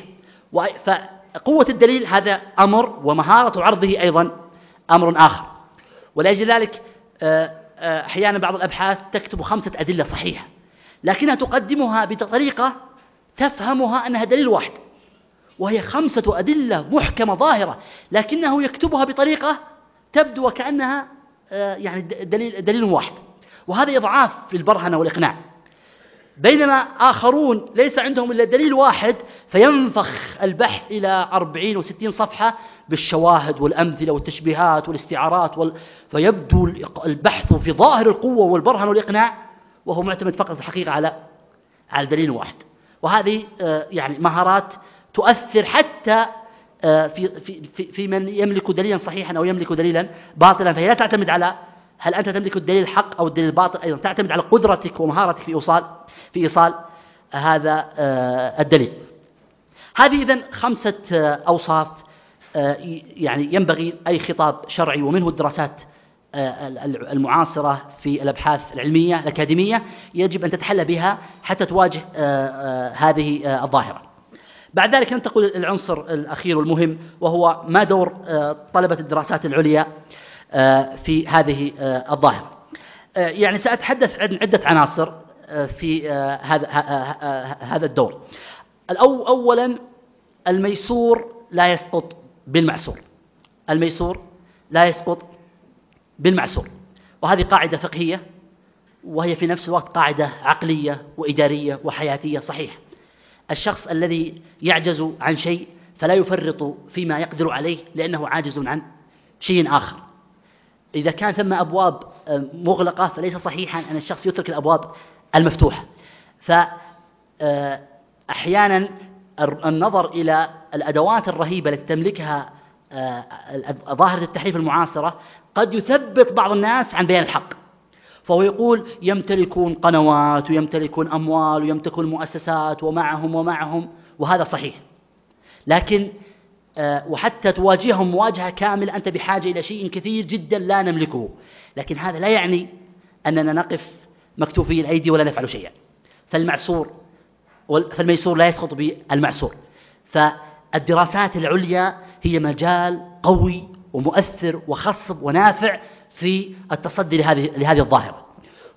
فقوة الدليل هذا أمر، ومهارة عرضه أيضا أمر آخر. ولأجل ذلك أحيانا بعض الأبحاث تكتب خمسة أدلة صحيحة لكنها تقدمها بطريقة تفهمها أنها دليل واحد، وهي خمسة أدلة محكمة ظاهرة، لكنه يكتبها بطريقة تبدو وكأنها يعني دليل, دليل واحد. وهذا إضعاف للبرهنة والإقناع. بينما آخرون ليس عندهم إلا دليل واحد فينفخ البحث إلى أربعين وستين صفحة بالشواهد والأمثلة والتشبيهات والاستعارات وال... فيبدو البحث في ظاهر القوة والبرهنة والإقناع، وهو معتمد فقط الحقيقة على على دليل واحد. وهذه يعني مهارات تؤثر حتى في في في من يملك دليلا صحيحا أو يملك دليلا باطلا، فهي لا تعتمد على هل أنت تملك الدليل الحق أو الدليل الباطل، أيضا تعتمد على قدرتك ومهارتك في إيصال في إيصال هذا الدليل. هذه إذن خمسة أوصاف يعني ينبغي أي خطاب شرعي ومنه الدراسات المعاصرة في الأبحاث العلمية الأكاديمية يجب أن تتحلى بها حتى تواجه هذه الظاهرة. بعد ذلك ننتقل العنصر الأخير والمهم، وهو ما دور طلبة الدراسات العليا في هذه الظاهرة. يعني سأتحدث عن عدة عناصر في هذا هذا الدور. الأول أولا الميسور لا يسقط بالمعسور. الميسور لا يسقط بالمعسور، وهذه قاعدة فقهية وهي في نفس الوقت قاعدة عقلية وإدارية وحياتية صحيحة. الشخص الذي يعجز عن شيء فلا يفرط فيما يقدر عليه لأنه عاجز عن شيء آخر. إذا كان ثم أبواب مغلقة فليس صحيحا أن الشخص يترك الأبواب المفتوحة. فأحيانا النظر إلى الأدوات الرهيبة التي تملكها ظاهرة التحريف المعاصرة قد يثبط بعض الناس عن بيان الحق، فهو يقول يمتلكون قنوات ويمتلكون أموال ويمتلكون مؤسسات ومعهم ومعهم، وهذا صحيح، لكن وحتى تواجههم مواجهة كاملة أنت بحاجة إلى شيء كثير جدا لا نملكه، لكن هذا لا يعني أننا نقف مكتوفي الأيدي ولا نفعل شيئا. فالمعسور فالميسور لا يسقط بالمعسور. فالدراسات العليا هي مجال قوي ومؤثر وخصب ونافع في التصدي لهذه لهذه الظاهرة،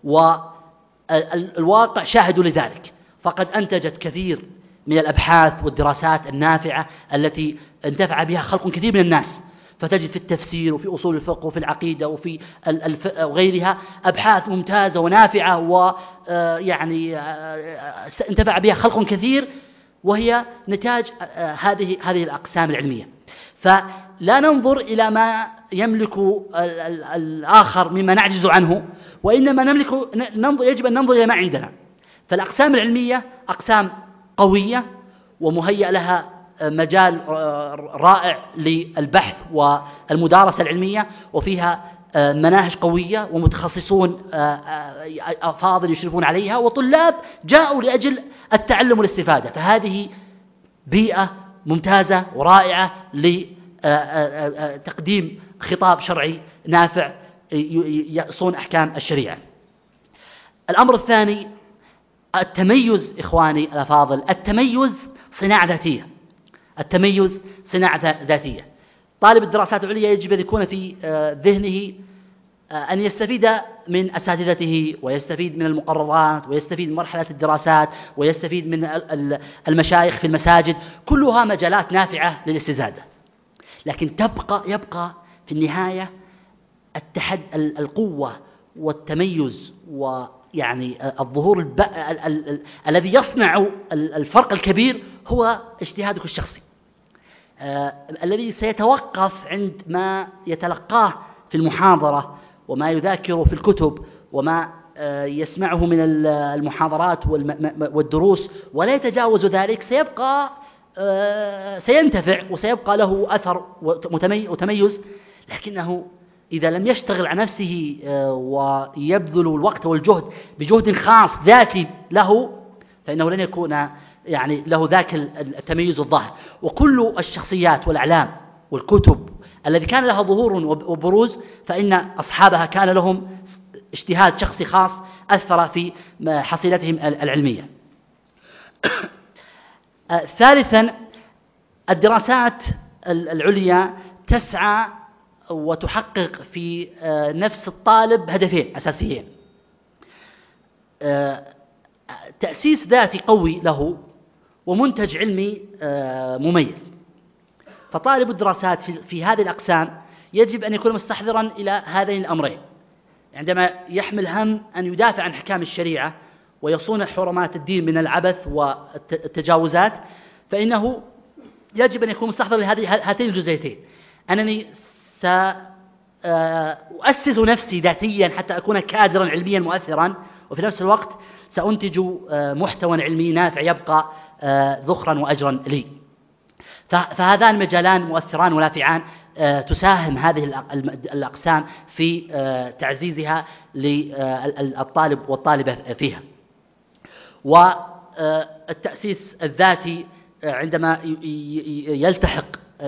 والواقع شاهد لذلك، فقد أنتجت كثير من الأبحاث والدراسات النافعة التي انتفع بها خلق كثير من الناس. فتجد في التفسير وفي أصول الفقه وفي العقيدة وفي وغيرها أبحاث ممتازة ونافعة، ويعني انتفع بها خلق كثير، وهي نتاج هذه هذه الأقسام العلمية. فلا ننظر إلى ما يملك الآخر مما نعجز عنه، وإنما نملك يجب أن ننظر إلى ما عندنا. فالأقسام العلمية أقسام قوية ومهيأ لها مجال رائع للبحث والمدارسة العلمية، وفيها مناهج قوية ومتخصصون أفاضل يشرفون عليها، وطلاب جاءوا لأجل التعلم والاستفادة. فهذه بيئة ممتازة ورائعة لتقديم خطاب شرعي نافع يصون أحكام الشريعة. الأمر الثاني التميز. إخواني الأفاضل، التميز صناعة ذاتية. التميز صناعة ذاتية. طالب الدراسات العليا يجب أن يكون في ذهنه أن يستفيد من أساتذته، ويستفيد من المقررات، ويستفيد من مرحلة الدراسات، ويستفيد من المشايخ في المساجد، كلها مجالات نافعة للاستزادة. لكن تبقى يبقى في النهاية التحد القوة والتميز، ويعني الظهور الب... ال... ال... ال... الذي يصنع الفرق الكبير هو اجتهادك الشخصي، آه... الذي سيتوقف عند ما يتلقاه في المحاضرة وما يذاكره في الكتب وما آه يسمعه من المحاضرات والم... والدروس، ولا يتجاوز ذلك. سيبقى آه سينتفع وسيبقى له أثر وتميز، لكنه إذا لم يشتغل على نفسه ويبذل الوقت والجهد بجهد خاص ذاتي له، فإنه لن يكون يعني له ذاك التميز الظاهر. وكل الشخصيات والأعلام والكتب الذي كان لها ظهور وبروز فإن أصحابها كان لهم اجتهاد شخصي خاص أثر في حصيلتهم العلمية. ثالثا الدراسات العليا تسعى وتحقق في نفس الطالب هدفين أساسيين: تأسيس ذاتي قوي له، ومنتج علمي مميز. فطالب الدراسات في هذه الأقسام يجب أن يكون مستحضرا إلى هذين الأمرين عندما يحمل هم أن يدافع عن أحكام الشريعة ويصون حرمات الدين من العبث والتجاوزات، فإنه يجب أن يكون مستحضر لهاتين الجزئيتين: أنني سأؤسس نفسي ذاتيا حتى أكون كادرا علميا مؤثرا، وفي نفس الوقت سأنتج محتوى علمي نافع يبقى ذخرا وأجرا لي. فهذان مجالان مؤثران ونافعان تساهم هذه الأقسام في تعزيزها للطالب والطالبة فيها. والتأسيس الذاتي عندما يلتحق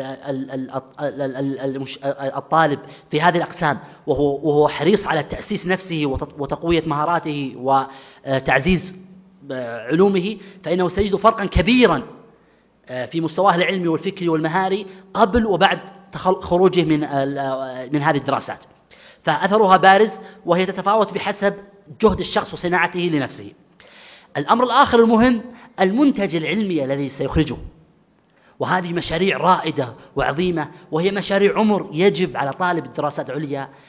الطالب في هذه الأقسام وهو حريص على تأسيس نفسه وتقوية مهاراته وتعزيز علومه، فإنه سيجد فرقا كبيرا في مستواه العلمي والفكري والمهاري قبل وبعد خروجه من من هذه الدراسات. فأثرها بارز، وهي تتفاوت بحسب جهد الشخص وصناعته لنفسه. الأمر الآخر المهم المنتج العلمي الذي سيخرجه، وهذه مشاريع رائدة وعظيمة، وهي مشاريع عمر. يجب على طالب الدراسات العليا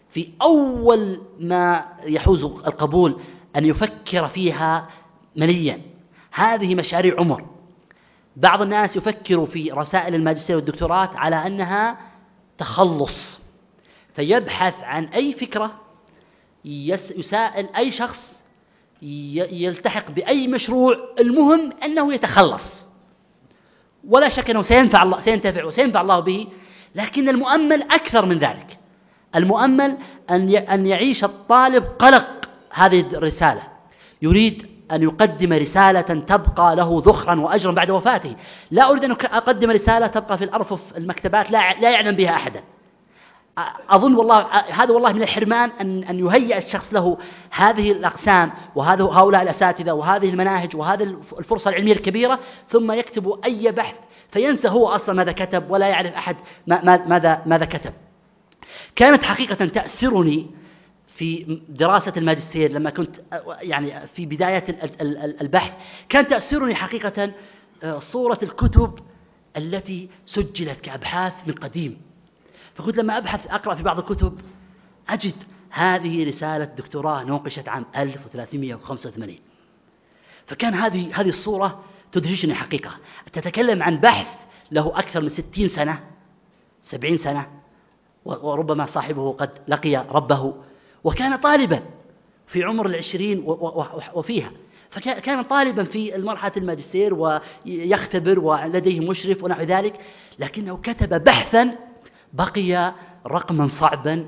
في أول ما يحوز القبول أن يفكر فيها مليا. هذه مشاريع عمر. بعض الناس يفكر في رسائل الماجستير والدكتوراه على أنها تخلص، فيبحث عن أي فكرة، يسائل أي شخص، يلتحق بأي مشروع، المهم أنه يتخلص، ولا شك أنه سينفع الله سينتفع وسينفع الله به. لكن المؤمل أكثر من ذلك. المؤمل أن يعيش الطالب قلق هذه الرسالة، يريد أن يقدم رسالة تبقى له ذخرا وأجرا بعد وفاته. لا أريد أن أقدم رسالة تبقى في الأرفف المكتبات لا يعلم بها أحدا. أظن والله هذا والله من الحرمان أن أن يهيئ الشخص له هذه الأقسام وهذا هؤلاء الأساتذة وهذه المناهج وهذه الفرصة العلمية الكبيرة، ثم يكتب أي بحث فينسى هو أصلا ماذا كتب ولا يعرف أحد ماذا ماذا كتب. كانت حقيقة تأسرني في دراسة الماجستير لما كنت يعني في بداية البحث، كان تأسرني حقيقة صورة الكتب التي سجلت كأبحاث من قديم. فكنت لما أبحث أقرأ في بعض الكتب أجد هذه رسالة دكتوراه نوقشت عام ألف وثلاثمائة وخمسة وثمانين. فكان هذه هذه الصورة تدهشني حقيقة. تتكلم عن بحث له أكثر من ستين سنة سبعين سنة، وربما صاحبه قد لقي ربه وكان طالبا في عمر العشرين وفيها، فكان طالبا في المرحلة الماجستير ويختبر ولديه مشرف ونحو ذلك، لكنه كتب بحثا بقي رقما صعبا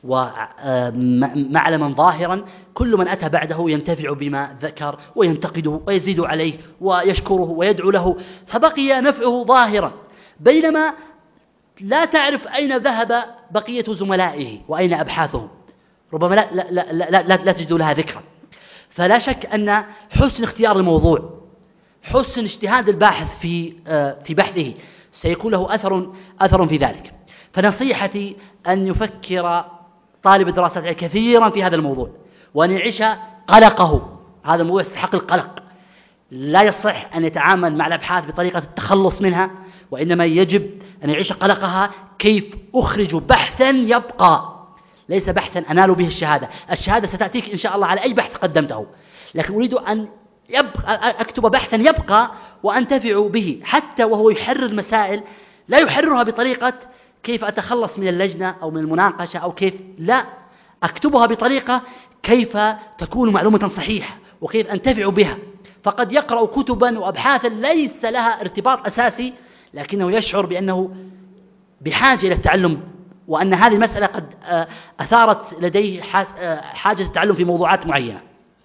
ومعلما ظاهرا. كل من أتى بعده ينتفع بما ذكر وينتقده ويزيد عليه ويشكره ويدعو له، فبقي نفعه ظاهرا، بينما لا تعرف أين ذهب بقية زملائه وأين أبحاثهم، ربما لا, لا, لا, لا, لا, لا تجد لها ذكرا. فلا شك أن حسن اختيار الموضوع، حسن اجتهاد الباحث في في بحثه سيكون له أثر أثر في ذلك. فنصيحتي أن يفكر طالب الدراسات كثيرا في هذا الموضوع، وأن يعيش قلقه. هذا الموضوع يستحق القلق. لا يصح أن يتعامل مع الأبحاث بطريقة التخلص منها، وإنما يجب أن يعيش قلقها. كيف أخرج بحثا يبقى، ليس بحثا أنال به الشهادة. الشهادة ستأتيك إن شاء الله على أي بحث قدمته، لكن أريد أن يبقى أكتب بحثا يبقى وأنتفع به، حتى وهو يحرر مسائل لا يحررها بطريقة كيف أتخلص من اللجنة أو من المناقشة أو كيف، لا، أكتبها بطريقة كيف تكون معلومة صحيحة وكيف أنتفع بها. فقد يقرأ كتبا وأبحاثا ليس لها ارتباط أساسي، لكنه يشعر بأنه بحاجة إلى التعلم، وأن هذه المسألة قد أثارت لديه حاجة التعلم في موضوعات معينة.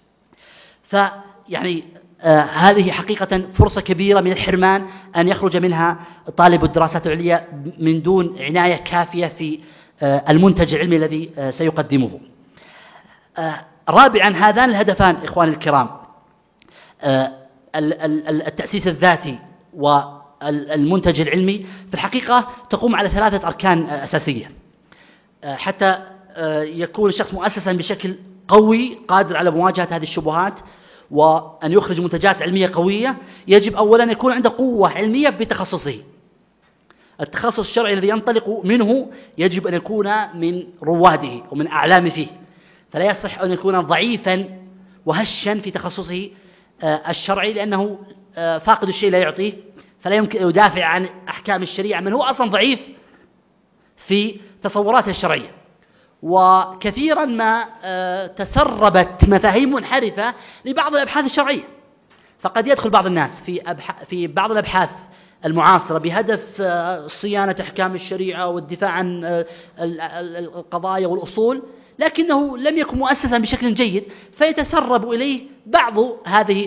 فيعني آه هذه حقيقة فرصة كبيرة من الحرمان أن يخرج منها طالب الدراسات العليا من دون عناية كافية في آه المنتج العلمي الذي آه سيقدمه. آه رابعا، هذان الهدفان إخواني الكرام، آه التأسيس الذاتي والمنتج العلمي، في الحقيقة تقوم على ثلاثة أركان أساسية. آه حتى آه يكون الشخص مؤسسا بشكل قوي قادر على مواجهة هذه الشبهات وأن يخرج منتجات علمية قوية، يجب أولا أن يكون عنده قوة علمية بتخصصه. التخصص الشرعي الذي ينطلق منه يجب أن يكون من رواده ومن أعلام فيه، فلا يصح أن يكون ضعيفا وهشا في تخصصه الشرعي، لأنه فاقد الشيء لا يعطيه، فلا يمكن أن يدافع عن أحكام الشريعة من هو أصلا ضعيف في تصوراته الشرعية. وكثيرا ما تسربت مفاهيم منحرفة لبعض الأبحاث الشرعية، فقد يدخل بعض الناس في في بعض الأبحاث المعاصرة بهدف صيانة أحكام الشريعة والدفاع عن القضايا والأصول، لكنه لم يكن مؤسسا بشكل جيد، فيتسرب إليه بعض هذه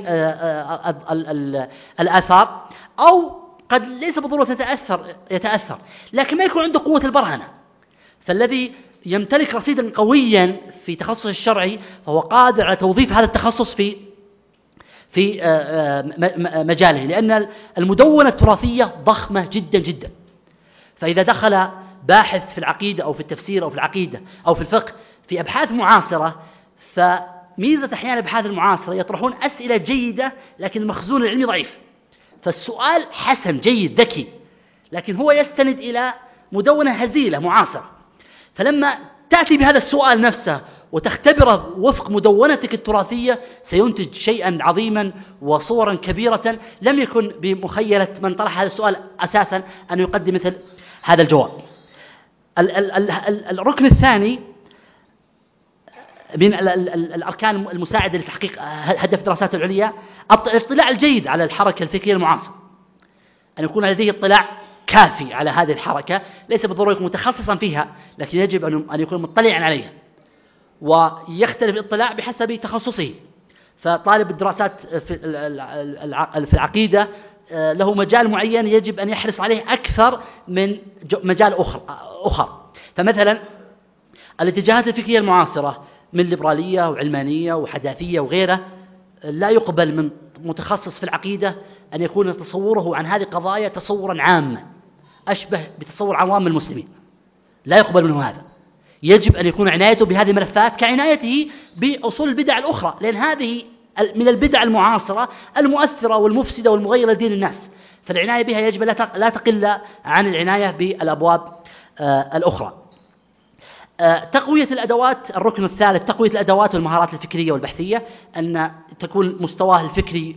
الآثار، أو قد ليس بالضرورة يتأثر يتأثر لكن ما يكون عنده قوة البرهنة. فالذي يمتلك رصيدا قويا في تخصص الشرعي فهو قادر على توظيف هذا التخصص في في مجاله، لأن المدونة التراثية ضخمة جدا جدا. فإذا دخل باحث في العقيدة أو في التفسير أو في العقيدة أو في الفقه في أبحاث معاصرة، فميزة أحيانا الأبحاث المعاصرة يطرحون أسئلة جيدة لكن المخزون العلمي ضعيف. فالسؤال حسن جيد ذكي، لكن هو يستند إلى مدونة هزيلة معاصرة، فلما تأتي بهذا السؤال نفسه وتختبره وفق مدونتك التراثية، سينتج شيئا عظيما وصورا كبيرة لم يكن بمخيلة من طرح هذا السؤال أساسا أن يقدم مثل هذا الجواب. ال ال ال الركن الثاني من ال ال الأركان المساعدة لتحقيق هدف الدراسات العليا الاطلاع الجيد على الحركة الفكرية المعاصرة، أن يكون لديه اطلاع كافي على هذه الحركة، ليس بالضرورة يكون متخصصا فيها، لكن يجب أن يكون مطلعا عليها، ويختلف الاطلاع بحسب تخصصه. فطالب الدراسات في العقيدة له مجال معين يجب أن يحرص عليه أكثر من مجال أخر. فمثلا الاتجاهات الفكرية المعاصرة من ليبرالية وعلمانية وحداثية وغيره، لا يقبل من متخصص في العقيدة أن يكون تصوره عن هذه القضايا تصورا عاما أشبه بتصور عوام المسلمين، لا يقبل منه هذا. يجب أن يكون عنايته بهذه الملفات كعنايته بأصول البدع الأخرى، لأن هذه من البدع المعاصرة المؤثرة والمفسدة والمغيرة لدين الناس، فالعناية بها يجب لا تقل عن العناية بالأبواب الأخرى. تقوية الأدوات، الركن الثالث تقوية الأدوات والمهارات الفكرية والبحثية، أن تكون مستواه الفكري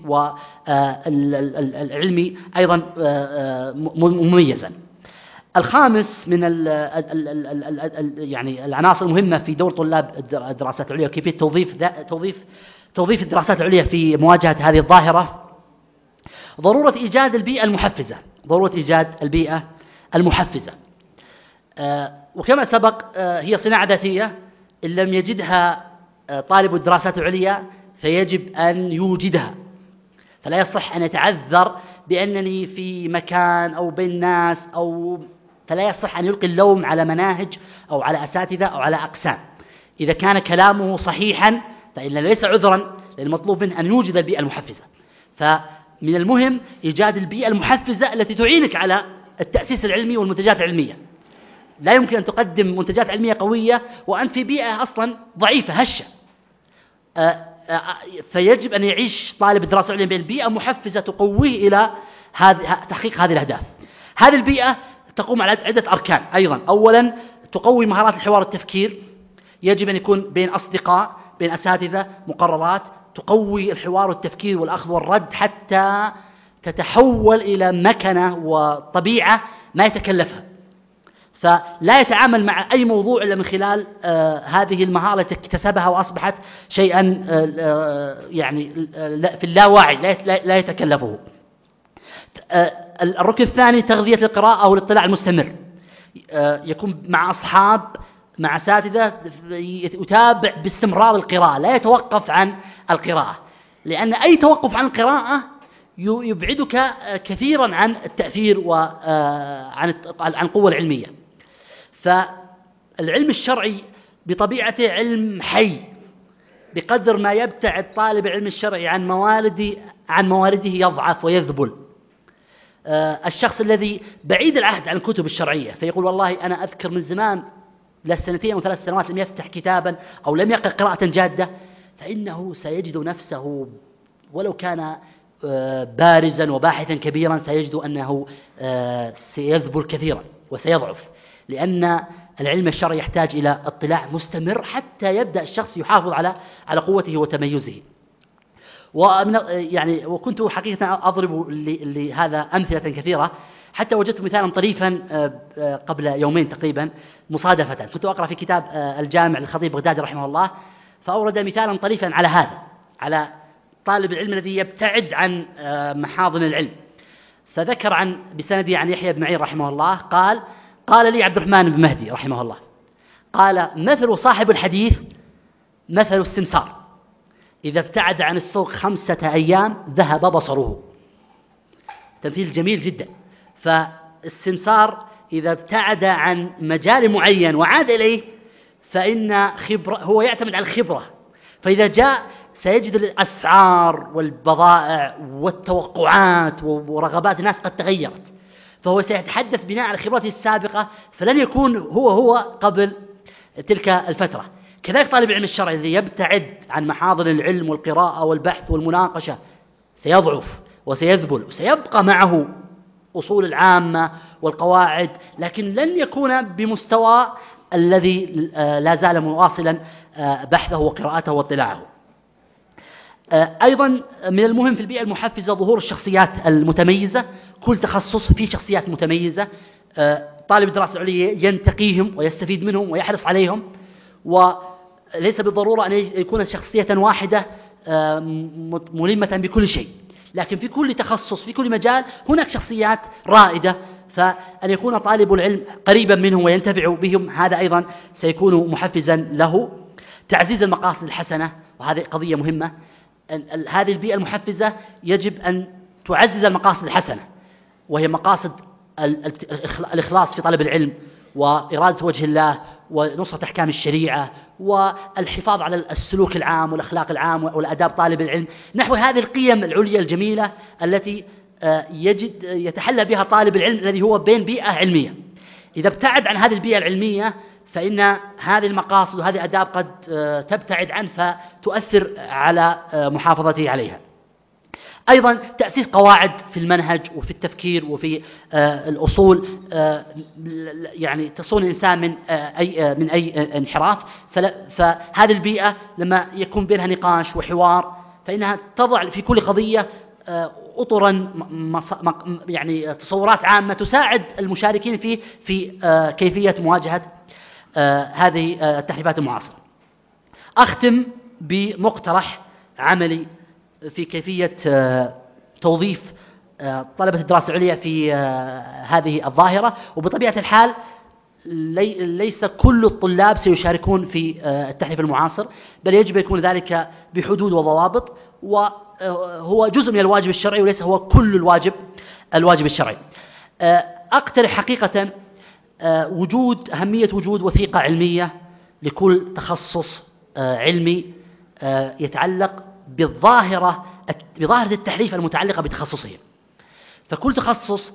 والعلمي أيضا مميزا. الخامس من ال ال ال ال ال يعني العناصر المهمة في دور طلاب الدراسات العليا وكيفية توظيف توظيف توظيف الدراسات العليا في مواجهة هذه الظاهرة، ضرورة إيجاد البيئة المحفزة، ضرورة إيجاد البيئة المحفزة. وكما سبق هي صناعة ذاتية، إن لم يجدها طالب الدراسات العليا فيجب أن يوجدها، فلا يصح أن يتعذر بأنني في مكان أو بين ناس، أو فلا يصح أن يلقي اللوم على مناهج أو على أساتذة أو على أقسام. إذا كان كلامه صحيحا فإن ليس عذرا، لأن المطلوب منه أن يوجد البيئة المحفزة. فمن المهم إيجاد البيئة المحفزة التي تعينك على التأسيس العلمي والمنتجات العلمية. لا يمكن أن تقدم منتجات علمية قوية وأنت في بيئة أصلا ضعيفة هشة. فيجب أن يعيش طالب الدراسة العليا بين بيئة محفزة تقويه إلى تحقيق هذه الأهداف. هذه البيئة تقوم على عدة أركان أيضا. أولا تقوي مهارات الحوار والتفكير، يجب أن يكون بين أصدقاء، بين أساتذة، مقررات، تقوي الحوار والتفكير والأخذ والرد حتى تتحول إلى مكنة وطبيعة ما يتكلفها، فلا يتعامل مع أي موضوع إلا من خلال آه هذه المهارة التي اكتسبها وأصبحت شيئا آه يعني في اللاواعي لا, لا يتكلفه. آه الركن الثاني تغذية القراءة والاطلاع المستمر، آه يكون مع أصحاب، مع أساتذة، يتابع باستمرار القراءة، لا يتوقف عن القراءة، لأن أي توقف عن القراءة يبعدك كثيرا عن التأثير وعن عن القوة العلمية. فالعلم الشرعي بطبيعته علم حي، بقدر ما يبتعد طالب العلم الشرعي عن موارد عن موارده يضعف ويذبل. الشخص الذي بعيد العهد عن الكتب الشرعية فيقول والله أنا أذكر من زمان لسنتين أو ثلاث سنوات لم يفتح كتابا أو لم يقرأ قراءة جادة، فإنه سيجد نفسه ولو كان بارزا وباحثا كبيرا سيجد أنه سيذبل كثيرا وسيضعف، لأن العلم الشرعي يحتاج إلى اطلاع مستمر حتى يبدأ الشخص يحافظ على على قوته وتميزه. ومن يعني وكنت حقيقة أضرب لهذا أمثلة كثيرة، حتى وجدت مثالا طريفا قبل يومين تقريبا مصادفة، كنت أقرأ في كتاب الجامع للخطيب بغدادي رحمه الله، فأورد مثالا طريفا على هذا، على طالب العلم الذي يبتعد عن محاضن العلم. فذكر عن بسندي عن يحيى بن معين رحمه الله قال: قال لي عبد الرحمن بن مهدي رحمه الله، قال: مثل صاحب الحديث مثل السمسار، إذا ابتعد عن السوق خمسة أيام ذهب بصره. تمثيل جميل جدا. فالسمسار إذا ابتعد عن مجال معين وعاد إليه فإن خبرة، هو يعتمد على الخبرة، فإذا جاء سيجد الأسعار والبضائع والتوقعات ورغبات الناس قد تغيرت، فهو سيتحدث بناء على خبرته السابقة، فلن يكون هو هو قبل تلك الفترة. كذلك طالب العلم الشرعي الذي يبتعد عن محاضن العلم والقراءة والبحث والمناقشة سيضعف وسيذبل، وسيبقى معه أصول العامة والقواعد، لكن لن يكون بمستوى الذي لا زال مواصلا بحثه وقراءته واطلاعه. أيضا من المهم في البيئة المحفزة ظهور الشخصيات المتميزة، كل تخصص فيه شخصيات متميزة، طالب الدراسة العليا ينتقيهم ويستفيد منهم ويحرص عليهم، وليس بالضرورة أن يكون شخصية واحدة ملمة بكل شيء، لكن في كل تخصص في كل مجال هناك شخصيات رائدة، فأن يكون طالب العلم قريبا منهم وينتفع بهم هذا أيضا سيكون محفزا له. تعزيز المقاصد الحسنة، وهذه قضية مهمة. هذه البيئة المحفزة يجب أن تعزز المقاصد الحسنة، وهي مقاصد الإخلاص في طلب العلم وإرادة وجه الله ونصرة أحكام الشريعة والحفاظ على السلوك العام والأخلاق العام والأداب طالب العلم، نحو هذه القيم العليا الجميلة التي يجد يتحلى بها طالب العلم الذي هو بين بيئة علمية. إذا ابتعد عن هذه البيئة العلمية فإن هذه المقاصد وهذه الآداب قد تبتعد عنه فتؤثر على محافظته عليها. أيضا تأسيس قواعد في المنهج وفي التفكير وفي الأصول يعني تصون الإنسان من أي من أي انحراف. فهذه البيئة لما يكون بينها نقاش وحوار فإنها تضع في كل قضية أطرا يعني تصورات عامة تساعد المشاركين فيه في كيفية مواجهة هذه التحريفات المعاصرة. أختم بمقترح عملي في كيفية توظيف طلبة الدراسة العليا في هذه الظاهرة، وبطبيعة الحال ليس كل الطلاب سيشاركون في التحريف المعاصر، بل يجب أن يكون ذلك بحدود وضوابط، وهو جزء من الواجب الشرعي وليس هو كل الواجب الواجب الشرعي. أقترح حقيقة وجود أهمية وجود وثيقة علمية لكل تخصص علمي يتعلق بالظاهرة بظاهرة التحريف المتعلقة بتخصصه. فكل تخصص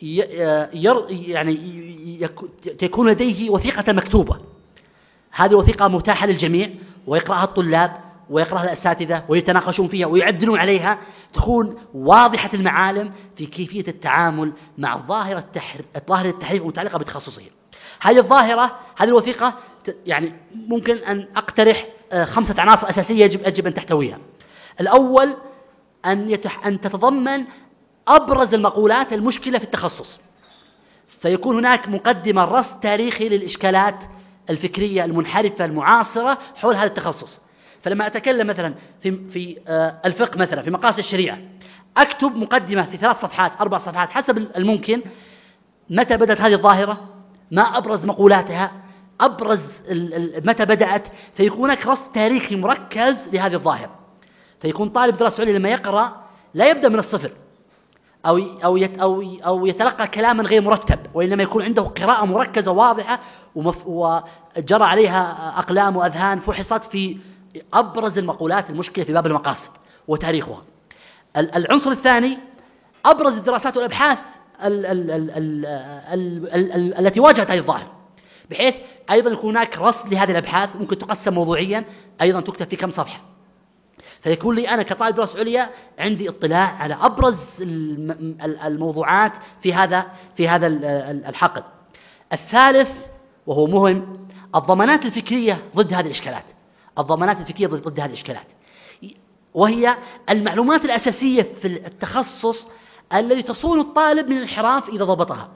يعني تكون لديه وثيقة مكتوبة، هذه الوثيقة متاحة للجميع ويقرأها الطلاب ويقرأها الأساتذة ويتناقشون فيها ويعدلون عليها، تكون واضحة المعالم في كيفية التعامل مع ظاهرة التحريف ظاهرة التحريف المتعلقة بتخصصه. هذه الظاهرة هذه الوثيقة يعني ممكن أن أقترح خمسة عناصر أساسية يجب يجب أن تحتويها. الأول أن يتح أن تتضمن أبرز المقولات المشكلة في التخصص، فيكون هناك مقدمة رصد تاريخي للإشكالات الفكرية المنحرفة المعاصرة حول هذا التخصص. فلما أتكلم مثلا في في الفقه مثلا في مقاصد الشريعة، أكتب مقدمة في ثلاث صفحات أربع صفحات حسب الممكن، متى بدأت هذه الظاهرة، ما أبرز مقولاتها، أبرز متى بدأت، فيكون هناك رصد تاريخي مركز لهذه الظاهرة. فيكون طالب دراسة عليا لما يقرأ لا يبدأ من الصفر أو أو أو أو يتلقى كلاما غير مرتب، وإنما يكون عنده قراءة مركزة واضحة وجرى عليها أقلام وأذهان فحصت في أبرز المقولات المشكلة في باب المقاصد وتاريخها. العنصر الثاني أبرز الدراسات والأبحاث ال ال ال ال ال ال التي واجهت هذه الظاهرة، بحيث أيضا يكون هناك رصد لهذه الأبحاث ممكن تقسم موضوعيا أيضا تكتب في كم صفحة، فيكون لي أنا كطالب دراسة عليا عندي اطلاع على أبرز الموضوعات في هذا في هذا الحقل. الثالث وهو مهم الضمانات الفكرية ضد هذه الإشكالات، الضمانات الفكرية ضد هذه الإشكالات، وهي المعلومات الأساسية في التخصص الذي تصون الطالب من الانحراف إذا ضبطها.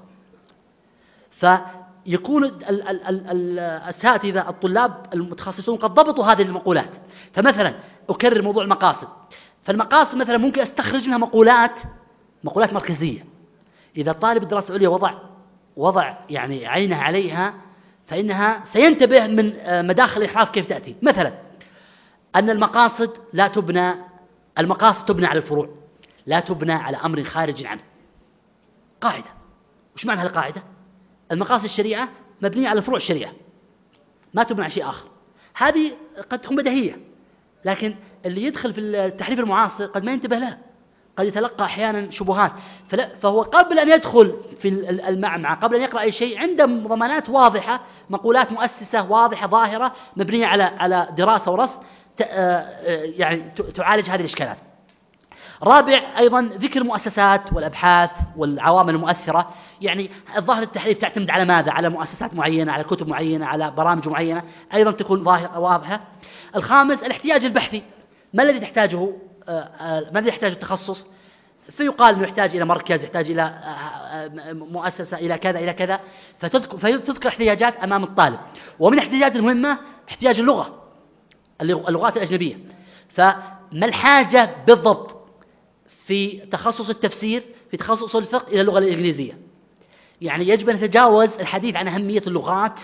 فيكون الأساتذة الطلاب المتخصصون قد ضبطوا هذه المقولات. فمثلا أكرر موضوع المقاصد، فالمقاصد مثلا ممكن أستخرج منها مقولات مقولات مركزية، إذا طالب الدراسة العليا وضع وضع يعني عينه عليها فإنها سينتبه من مداخل الانحراف كيف تأتي. مثلا أن المقاصد لا تبنى المقاصد تبنى على الفروع، لا تبنى على أمر خارج عنه. قاعدة، وش معنى هالقاعدة؟ المقاصد الشريعة مبنية على فروع الشريعة، ما تبنى على شيء آخر. هذه قد تكون بديهية، لكن اللي يدخل في التحريف المعاصر قد ما ينتبه لها، قد يتلقى أحيانا شبهات. فهو قبل أن يدخل في المعمعة، قبل أن يقرأ أي شيء، عنده ضمانات واضحة، مقولات مؤسسة واضحة ظاهرة مبنية على على دراسة ورصد يعني تعالج هذه الإشكالات. رابع أيضا ذكر المؤسسات والأبحاث والعوامل المؤثرة. يعني الظاهر التحريف تعتمد على ماذا؟ على مؤسسات معينة، على كتب معينة، على برامج معينة، أيضا تكون ظاهرة واضحة. الخامس الاحتياج البحثي، ما الذي تحتاجه؟ ما الذي يحتاج التخصص؟ فيقال أنه يحتاج إلى مركز، يحتاج إلى مؤسسة، إلى كذا إلى كذا، فتذكر احتياجات أمام الطالب. ومن الاحتياجات المهمة احتياج اللغة، اللغات الأجنبية. فما الحاجة بالضبط في تخصص التفسير، في تخصص الفقه، إلى اللغة الإنجليزية؟ يعني يجب أن نتجاوز الحديث عن أهمية اللغات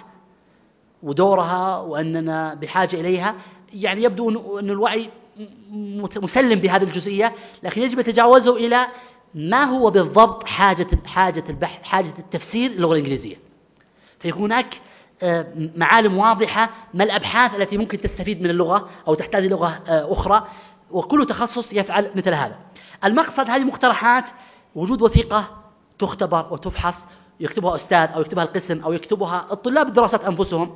ودورها وأننا بحاجة إليها. يعني يبدو أن الوعي مسلم بهذه الجزئية، لكن يجب تجاوزه إلى ما هو بالضبط حاجة حاجة البحث، حاجة التفسير للغة الإنجليزية. فيكون هناك معالم واضحة، ما الأبحاث التي ممكن تستفيد من اللغة أو تحتاج لغة أخرى، وكل تخصص يفعل مثل هذا. المقصد هذه المقترحات وجود وثيقة تختبر وتفحص، يكتبها أستاذ أو يكتبها القسم أو يكتبها الطلاب الدراسات أنفسهم.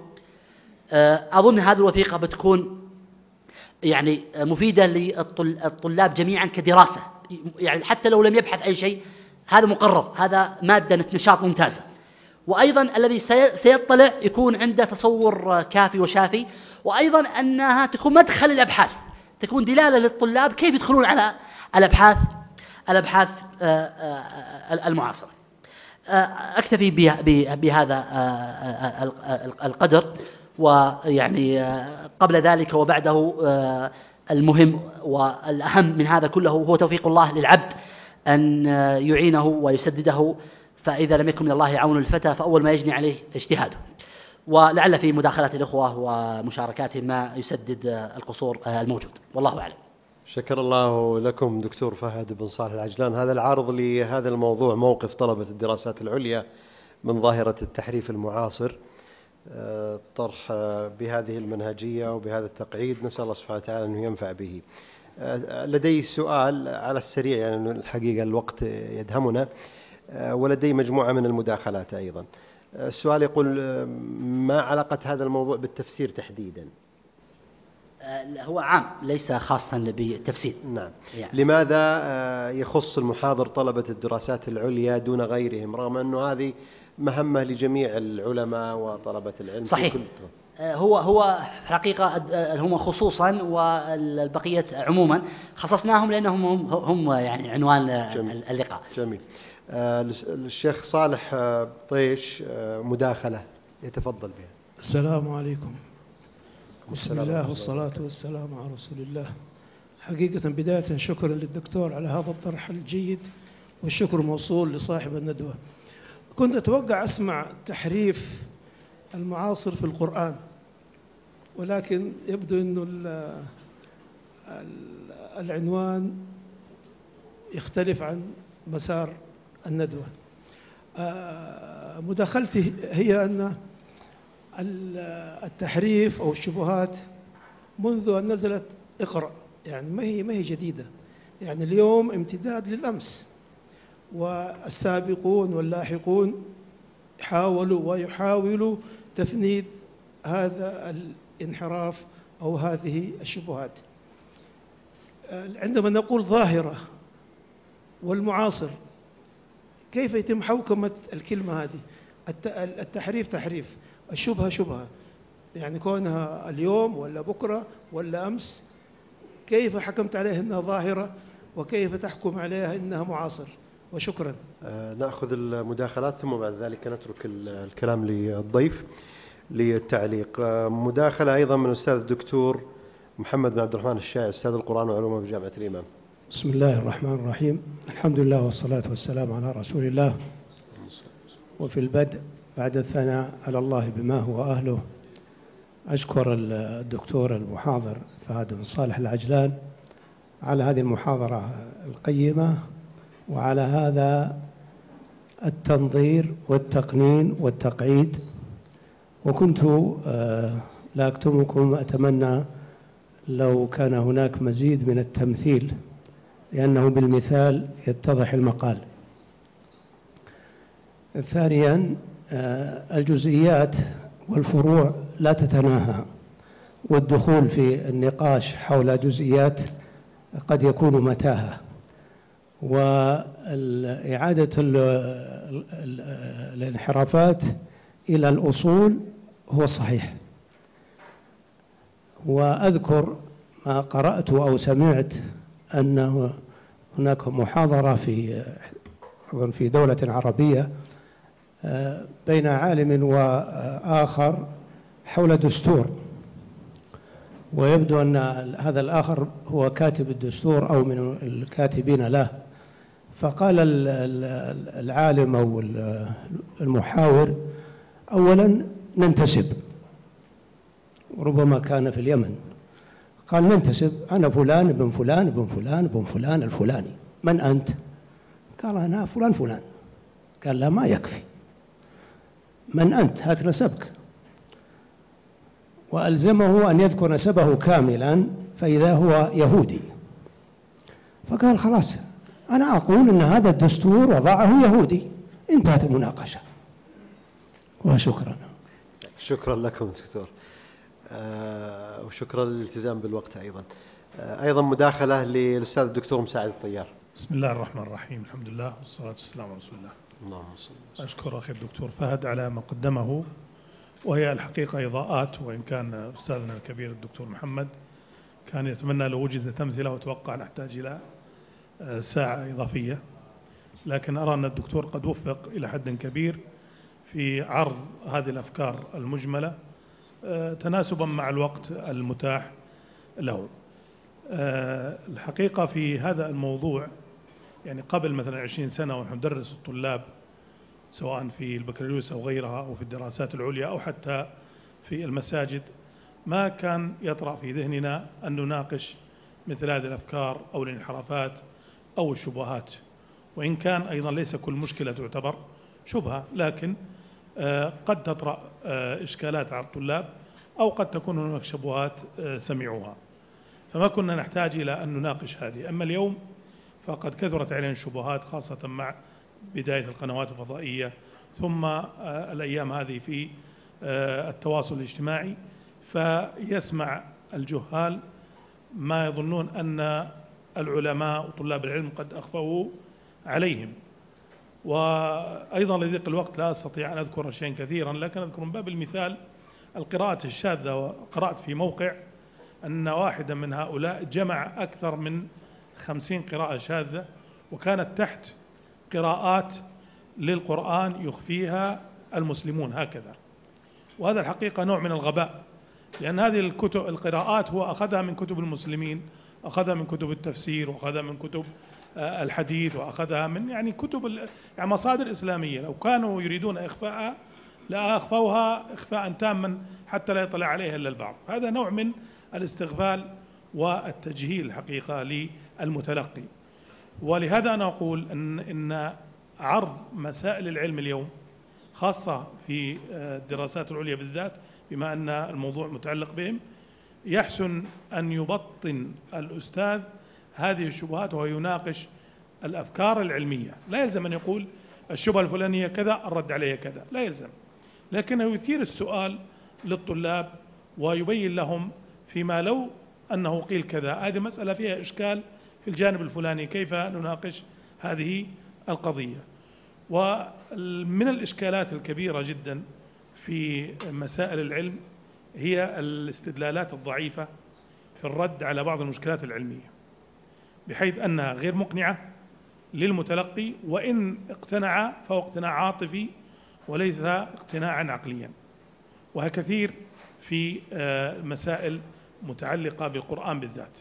أظن هذه الوثيقة بتكون يعني مفيدة للطلاب جميعا كدراسة، يعني حتى لو لم يبحث أي شيء هذا مقرر، هذا مادة نشاط ممتازة. وأيضا الذي سيطلع يكون عنده تصور كافي وشافي، وأيضا أنها تكون مدخل الأبحاث، تكون دلالة للطلاب كيف يدخلون على الأبحاث الأبحاث المعاصرة. أكتفي بهذا القدر. ويعني قبل ذلك وبعده المهم والأهم من هذا كله هو توفيق الله للعبد أن يعينه ويسدده، فإذا لم يكن من الله عون الفتى فأول ما يجني عليه اجتهاده. ولعل في مداخلات الأخوة ومشاركاتهم ما يسدد القصور الموجود، والله أعلم. شكر الله لكم دكتور فهد بن صالح العجلان. هذا العرض لهذا الموضوع، موقف طلبة الدراسات العليا من ظاهرة التحريف المعاصر، طرح بهذه المنهجية وبهذا التقعيد، نسأل الله سبحانه وتعالى أنه ينفع به. لدي سؤال على السريع، يعني الحقيقة الوقت يدهمنا، ولدي مجموعة من المداخلات أيضا. السؤال يقول: ما علاقة هذا الموضوع بالتفسير تحديدا؟ هو عام ليس خاصا بالتفسير. نعم. يعني. لماذا يخص المحاضر طلبة الدراسات العليا دون غيرهم، رغم أنه هذه مهمة لجميع العلماء وطلبة العلم؟ صحيح. هو هو حقيقة هم خصوصا والبقية عموما خصصناهم لأنهم هم, هم يعني عنوان جميل. اللقاء. جميل. الشيخ صالح طيش مداخلة يتفضل بها. السلام عليكم. بسم الله والصلاة والسلام على رسول الله. حقيقة بداية شكرا للدكتور على هذا الطرح الجيد، والشكر موصول لصاحب الندوة. كنت أتوقع أسمع تحريف المعاصر في القرآن، ولكن يبدو أنه العنوان يختلف عن مسار الندوة. مداخلتي هي أن التحريف أو الشبهات منذ أن نزلت اقرأ، يعني ما هي ما هي جديدة، يعني اليوم امتداد للأمس، والسابقون واللاحقون حاولوا ويحاولوا تفنيد هذا الانحراف أو هذه الشبهات. عندما نقول ظاهرة والمعاصر، كيف يتم حوكمة الكلمة هذه؟ التحريف تحريف، الشبهة شبهة، يعني كونها اليوم ولا بكرة ولا أمس، كيف حكمت عليها أنها ظاهرة وكيف تحكم عليها أنها معاصر؟ وشكرا. آه نأخذ المداخلات ثم بعد ذلك نترك الكلام للضيف للتعليق. آه مداخلة أيضا من الأستاذ الدكتور محمد بن عبد الرحمن الشاعر، أستاذ القرآن وعلومه بجامعة الإمام. بسم الله الرحمن الرحيم. الحمد لله والصلاة والسلام على رسول الله. وفي البدء بعد الثناء على الله بما هو أهله، أشكر الدكتور المحاضر فهد بن صالح العجلان على هذه المحاضرة القيمة وعلى هذا التنظير والتقنين والتقعيد. وكنت لا أكتمكم أتمنى لو كان هناك مزيد من التمثيل، لأنه بالمثال يتضح المقال. ثانيا، الجزئيات والفروع لا تتناهى، والدخول في النقاش حول جزئيات قد يكون متاهة. وإعادة الانحرافات إلى الأصول هو الصحيح. وأذكر ما قرأت أو سمعت أنه هناك محاضرة في في دولة عربية بين عالم وآخر حول دستور، ويبدو أن هذا الآخر هو كاتب الدستور أو من الكاتبين له. فقال العالم أو المحاور: أولا ننتسب، وربما كان في اليمن، قال ننتسب، أنا فلان ابن فلان ابن فلان ابن فلان الفلاني. من أنت؟ قال أنا فلان فلان. قال لا، ما يكفي، من أنت؟ هات نسبك. وألزمه أن يذكر نسبه كاملا فإذا هو يهودي. فقال خلاص، أنا أقول أن هذا الدستور وضعه يهودي. انتهت المناقشة. وشكرا. شكرا لكم دكتور، آه وشكرا للالتزام بالوقت أيضا. آه أيضا مداخلة للأستاذ الدكتور مساعد الطيار. بسم الله الرحمن الرحيم، الحمد لله والصلاة والسلام على رسول الله. اللهم صل وسلم. أشكر أخي الدكتور فهد على ما قدمه، وهي الحقيقة إضاءات، وإن كان أستاذنا الكبير الدكتور محمد كان يتمنى لو وجدت أمثلة، وأتوقع نحتاج إلى ساعة إضافية، لكن أرى أن الدكتور قد وفق إلى حد كبير في عرض هذه الأفكار المجملة تناسبا مع الوقت المتاح له. الحقيقة في هذا الموضوع، يعني قبل مثلا عشرين سنة ونحن ندرس الطلاب سواء في البكالوريوس أو غيرها أو في الدراسات العليا أو حتى في المساجد، ما كان يطرأ في ذهننا أن نناقش مثل هذه الأفكار أو الانحرافات أو الشبهات، وإن كان أيضا ليس كل مشكلة تعتبر شبهة، لكن قد تطرأ إشكالات على الطلاب أو قد تكون هناك شبهات سمعوها، فما كنا نحتاج إلى أن نناقش هذه. أما اليوم فقد كثرت علينا الشبهات، خاصة مع بداية القنوات الفضائية، ثم الأيام هذه في التواصل الاجتماعي، فيسمع الجهال ما يظنون أن العلماء وطلاب العلم قد أخفوا عليهم. وأيضا لضيق الوقت لا أستطيع أن أذكر شيئا كثيرا، لكن أذكر من باب المثال القراءة الشاذة. وقرأت في موقع أن واحدا من هؤلاء جمع أكثر من خمسين قراءة شاذة، وكانت تحت قراءات للقرآن يخفيها المسلمون هكذا. وهذا الحقيقة نوع من الغباء، لأن هذه الكتب القراءات هو أخذها من كتب المسلمين، أخذها من كتب التفسير، وأخذها من كتب الحديث، وأخذها من يعني كتب يعني مصادر إسلامية. لو كانوا يريدون إخفاءها لأخفوها إخفاء تاما حتى لا يطلع عليها إلا البعض. هذا نوع من الاستغفال والتجهيل الحقيقة للمتلقي. ولهذا أنا أقول أن, إن عرض مسائل العلم اليوم، خاصة في الدراسات العليا بالذات بما أن الموضوع متعلق بهم، يحسن أن يبطن الأستاذ هذه الشبهات وهو يناقش الأفكار العلمية. لا يلزم أن يقول الشبهة الفلانية كذا الرد عليها كذا، لا يلزم، لكنه يثير السؤال للطلاب ويبين لهم فيما لو أنه قيل كذا، هذه مسألة فيها إشكال في الجانب الفلاني، كيف نناقش هذه القضية. ومن الإشكالات الكبيرة جدا في مسائل العلم هي الاستدلالات الضعيفة في الرد على بعض المشكلات العلمية، بحيث أنها غير مقنعة للمتلقي، وإن اقتنع فهو اقتناع عاطفي وليس اقتناعا عقليا. وهكثير في مسائل متعلقة بالقرآن بالذات.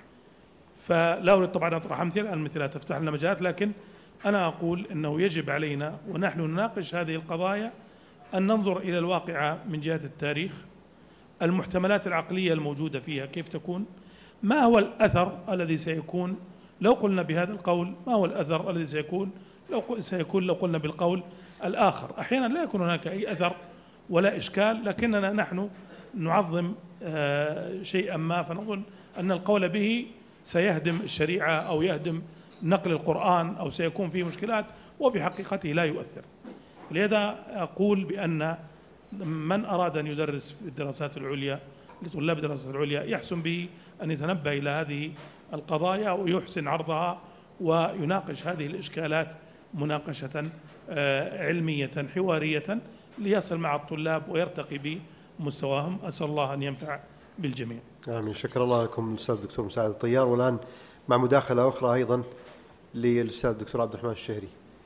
فلا أريد طبعا أطرح أمثلة، المثلة تفتح لنا مجالات، لكن أنا أقول أنه يجب علينا ونحن نناقش هذه القضايا أن ننظر إلى الواقعة من جهة التاريخ، المحتملات العقلية الموجودة فيها كيف تكون، ما هو الأثر الذي سيكون لو قلنا بهذا القول، ما هو الأثر الذي سيكون لو سيكون لو قلنا بالقول الآخر. أحيانا لا يكون هناك أي أثر ولا إشكال، لكننا نحن نعظم شيئا ما فنظن أن القول به سيهدم الشريعة أو يهدم نقل القرآن أو سيكون فيه مشكلات، وفي حقيقته لا يؤثر. لذا أقول بأن من أراد أن يدرس في الدراسات العليا لطلاب الدراسات العليا يحسن به أن يتنبه إلى هذه القضايا ويحسن عرضها ويناقش هذه الإشكالات مناقشة علمية حوارية ليصل مع الطلاب ويرتقي بمستواهم. أسأل الله أن ينفع بالجميع. آمين. شكر الله لكم الأستاذ الدكتور مساعد الطيار. والآن مع مداخلة أخرى أيضا للأستاذ الدكتور عبد الرحمن الشهري.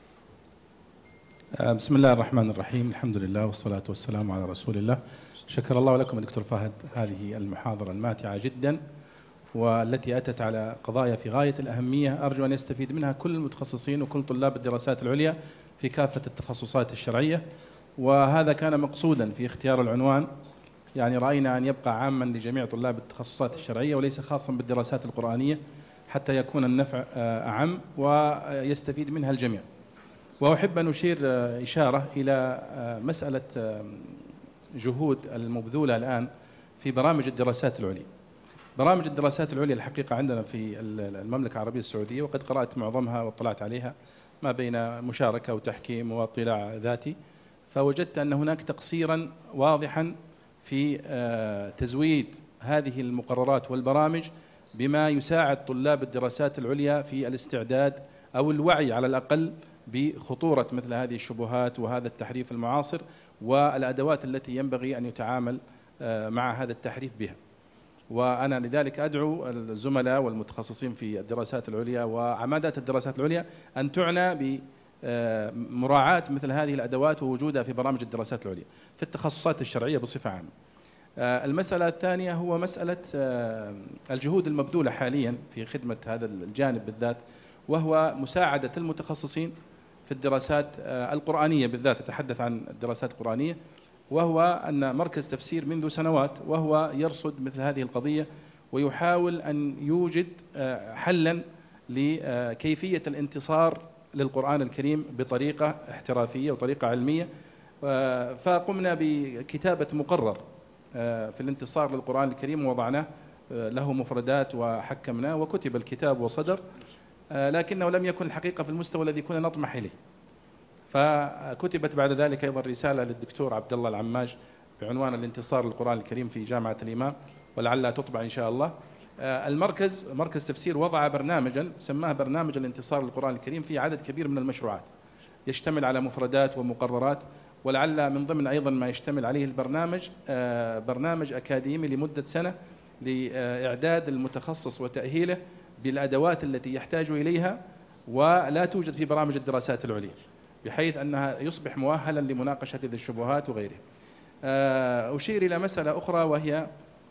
بسم الله الرحمن الرحيم. الحمد لله والصلاة والسلام على رسول الله. شكر الله لكم دكتور فهد هذه المحاضرة الماتعة جدا، والتي أتت على قضايا في غاية الأهمية، أرجو أن يستفيد منها كل المتخصصين وكل طلاب الدراسات العليا في كافة التخصصات الشرعية. وهذا كان مقصودا في اختيار العنوان، يعني رأينا أن يبقى عاما لجميع طلاب التخصصات الشرعية وليس خاصا بالدراسات القرآنية حتى يكون النفع أعم ويستفيد منها الجميع. وأحب أن أشير إشارة إلى مسألة جهود المبذولة الآن في برامج الدراسات العليا. برامج الدراسات العليا الحقيقة عندنا في المملكة العربية السعودية، وقد قرأت معظمها واطلعت عليها ما بين مشاركة وتحكيم واطلاع ذاتي، فوجدت أن هناك تقصيرا واضحا في تزويد هذه المقررات والبرامج بما يساعد طلاب الدراسات العليا في الاستعداد أو الوعي على الأقل بخطورة مثل هذه الشبهات وهذا التحريف المعاصر والأدوات التي ينبغي أن يتعامل مع هذا التحريف بها. وأنا لذلك أدعو الزملاء والمتخصصين في الدراسات العليا وعمادات الدراسات العليا أن تعنى بمراعاة مثل هذه الأدوات ووجودها في برامج الدراسات العليا في التخصصات الشرعية بصفة عامة. المسألة الثانية هو مسألة الجهود المبذولة حاليا في خدمة هذا الجانب بالذات، وهو مساعدة المتخصصين في الدراسات القرآنية بالذات، أتحدث عن الدراسات القرآنية، وهو أن مركز تفسير منذ سنوات وهو يرصد مثل هذه القضية ويحاول أن يوجد حلا لكيفية الانتصار للقرآن الكريم بطريقة احترافية وطريقة علمية. فقمنا بكتابة مقرر في الانتصار للقرآن الكريم ووضعناه له مفردات وحكمناه وكتب الكتاب وصدر، لكنه لم يكن الحقيقة في المستوى الذي كنا نطمح إليه. فكتبت بعد ذلك أيضا رسالة للدكتور عبد الله العماج بعنوان الانتصار للقرآن الكريم في جامعة الإمام، ولعلها تطبع إن شاء الله. المركز مركز تفسير وضع برنامجا سماه برنامج الانتصار للقرآن الكريم في عدد كبير من المشروعات يشتمل على مفردات ومقررات، ولعل من ضمن أيضا ما يشتمل عليه البرنامج برنامج أكاديمي لمدة سنة لإعداد المتخصص وتأهيله بالأدوات التي يحتاج إليها ولا توجد في برامج الدراسات العليا، بحيث أنها يصبح مؤهلا لمناقشة ذي الشبهات وغيره. أشير إلى مسألة أخرى وهي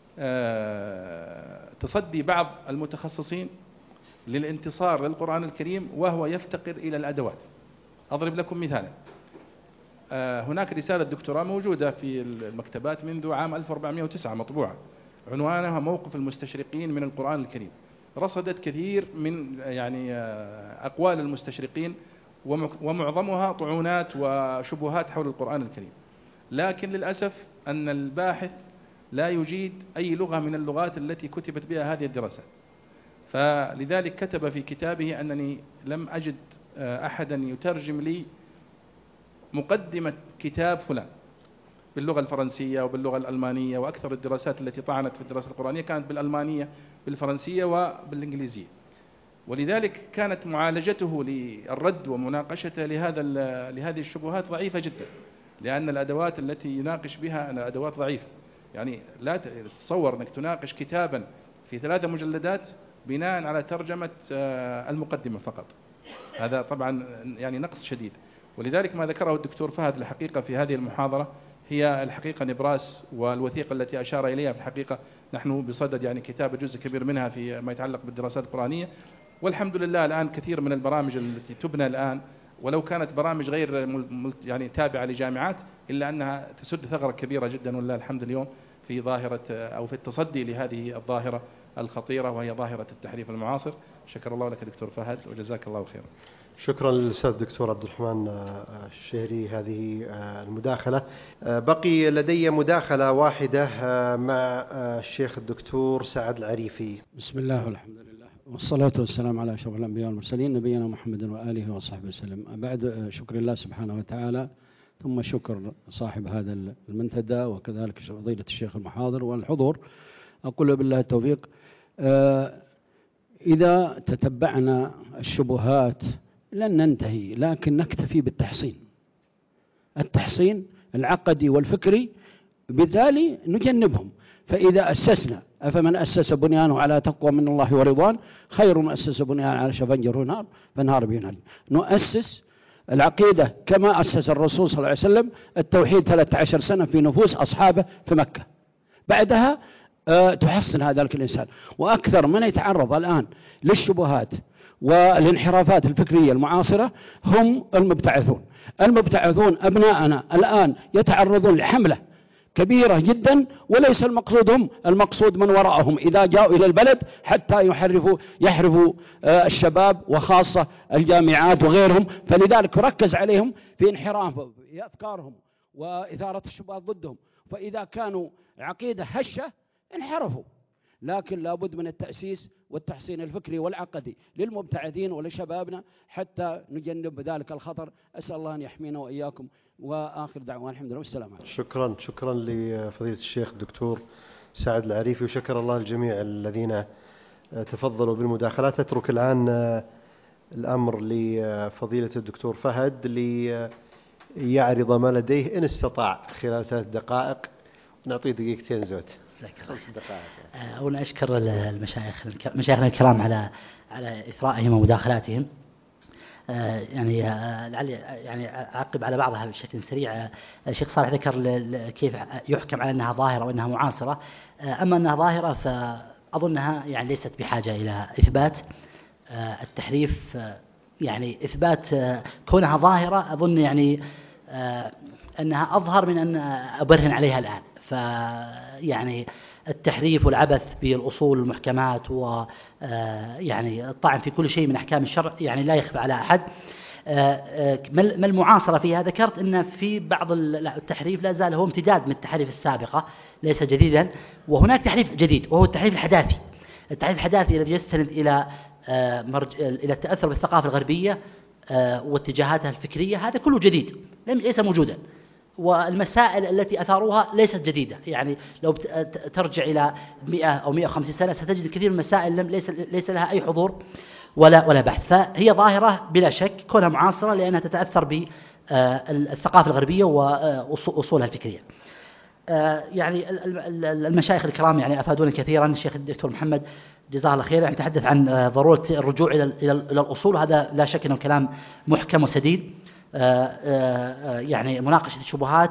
تصدي بعض المتخصصين للانتصار للقرآن الكريم وهو يفتقر إلى الأدوات. أضرب لكم مثالا، هناك رسالة دكتوراه موجودة في المكتبات منذ عام ألف وأربعمائة وتسعة مطبوعة، عنوانها موقف المستشرقين من القرآن الكريم. رصدت كثير من يعني أقوال المستشرقين ومعظمها طعونات وشبهات حول القرآن الكريم، لكن للأسف أن الباحث لا يجيد أي لغة من اللغات التي كتبت بها هذه الدراسات. فلذلك كتب في كتابه أنني لم أجد أحدا يترجم لي مقدمة كتاب فلان باللغة الفرنسية وباللغة الألمانية، وأكثر الدراسات التي طعنت في الدراسة القرآنية كانت بالألمانية بالفرنسية وبالإنجليزية. ولذلك كانت معالجته للرد ومناقشته لهذا لهذه الشبهات ضعيفة جدا، لأن الأدوات التي يناقش بها أدوات ضعيفة. يعني لا تتصور أنك تناقش كتابا في ثلاثة مجلدات بناء على ترجمة المقدمة فقط، هذا طبعا يعني نقص شديد. ولذلك ما ذكره الدكتور فهد الحقيقة في هذه المحاضرة هي الحقيقة نبراس، والوثيقة التي أشار إليها في الحقيقة نحن بصدد يعني كتابة جزء كبير منها في ما يتعلق بالدراسات القرآنية. والحمد لله الآن كثير من البرامج التي تبنى الآن ولو كانت برامج غير يعني تابعة لجامعات إلا أنها تسد ثغرة كبيرة جدا ولله الحمد اليوم في ظاهرة أو في التصدي لهذه الظاهرة الخطيرة وهي ظاهرة التحريف المعاصر. شكر الله لك دكتور فهد وجزاك الله خيرا. شكرا للأستاذ الدكتور عبد الرحمن الشهري هذه المداخلة. بقي لدي مداخلة واحدة مع الشيخ الدكتور سعد العريفي. بسم الله والحمد لله والصلاة والسلام على أشرف الأنبياء والمرسلين نبينا محمد وآله وصحبه وسلم. بعد شكر الله سبحانه وتعالى ثم شكر صاحب هذا المنتدى وكذلك فضيلة الشيخ المحاضر والحضور، أقول بالله التوفيق. إذا تتبعنا الشبهات لن ننتهي، لكن نكتفي بالتحصين، التحصين العقدي والفكري، بالتالي نجنبهم. فإذا أسسنا، أفمن أسس بنيانه على تقوى من الله ورضوان خير من أسس بنيانه على شفا جرف نار فانهار به نار. نؤسس العقيدة كما أسس الرسول صلى الله عليه وسلم التوحيد ثلاثة عشر سنة في نفوس أصحابه في مكة. بعدها أه تحصن هذا الإنسان. وأكثر من يتعرض الآن للشبهات والانحرافات الفكرية المعاصرة هم المبتعثون. المبتعثون أبناءنا الآن يتعرضون لحملة كبيرة جدا، وليس المقصود هم، المقصود من وراءهم إذا جاءوا إلى البلد حتى يحرفوا يحرفوا الشباب وخاصة الجامعات وغيرهم. فلذلك ركز عليهم في انحراف أفكارهم وإثارة الشبهات ضدهم. فإذا كانوا عقيدة هشة انحرفوا، لكن لابد من التأسيس والتحصين الفكري والعقدي للمبتعثين ولشبابنا حتى نجنب ذلك الخطر. أسأل الله أن يحمينا وإياكم، وآخر دعوان الحمد لله والسلام عليكم. شكرا شكرا لفضيلة الشيخ الدكتور سعد العريفي، وشكر الله الجميع الذين تفضلوا بالمداخلات. أترك الآن الأمر لفضيلة الدكتور فهد ليعرض ما لديه إن استطاع خلال ثلاث دقائق، نعطيه دقيقتين زود. أولا أشكر المشايخ مشايخنا الكرام على على إثرائهم ومداخلاتهم. يعني لعلي يعني أعقب على بعضها بشكل سريع. الشيخ صالح ذكر كيف يحكم على أنها ظاهرة وأنها معاصرة. أما أنها ظاهرة فأظنها يعني ليست بحاجة إلى إثبات. التحريف يعني إثبات كونها ظاهرة أظن يعني أنها أظهر من أن أبرهن عليها الآن. فيعني التحريف والعبث بالأصول والمحكمات ويعني الطعن في كل شيء من أحكام الشرع يعني لا يخفى على أحد. ما المعاصرة فيها؟ ذكرت أن في بعض التحريف لا زال هو امتداد من التحريف السابقة ليس جديدا، وهناك تحريف جديد وهو التحريف الحداثي. التحريف الحداثي الذي يستند إلى إلى التأثر بالثقافة الغربية واتجاهاتها الفكرية، هذا كله جديد ليس موجودا. والمسائل التي أثاروها ليست جديدة، يعني لو ترجع إلى مئة أو مئة وخمسين سنة ستجد كثير من المسائل لم ليس ليس لها أي حضور ولا ولا بحث. فهي ظاهرة بلا شك كونها معاصرة لأنها تتأثر بالثقافة الغربية وأصولها الفكرية. يعني المشايخ الكرام يعني أفادونا كثيرا. الشيخ الدكتور محمد جزاه الله خير يعني تحدث عن ضرورة الرجوع إلى إلى الأصول، هذا لا شك أنه كلام محكم وسديد. يعني مناقشة الشبهات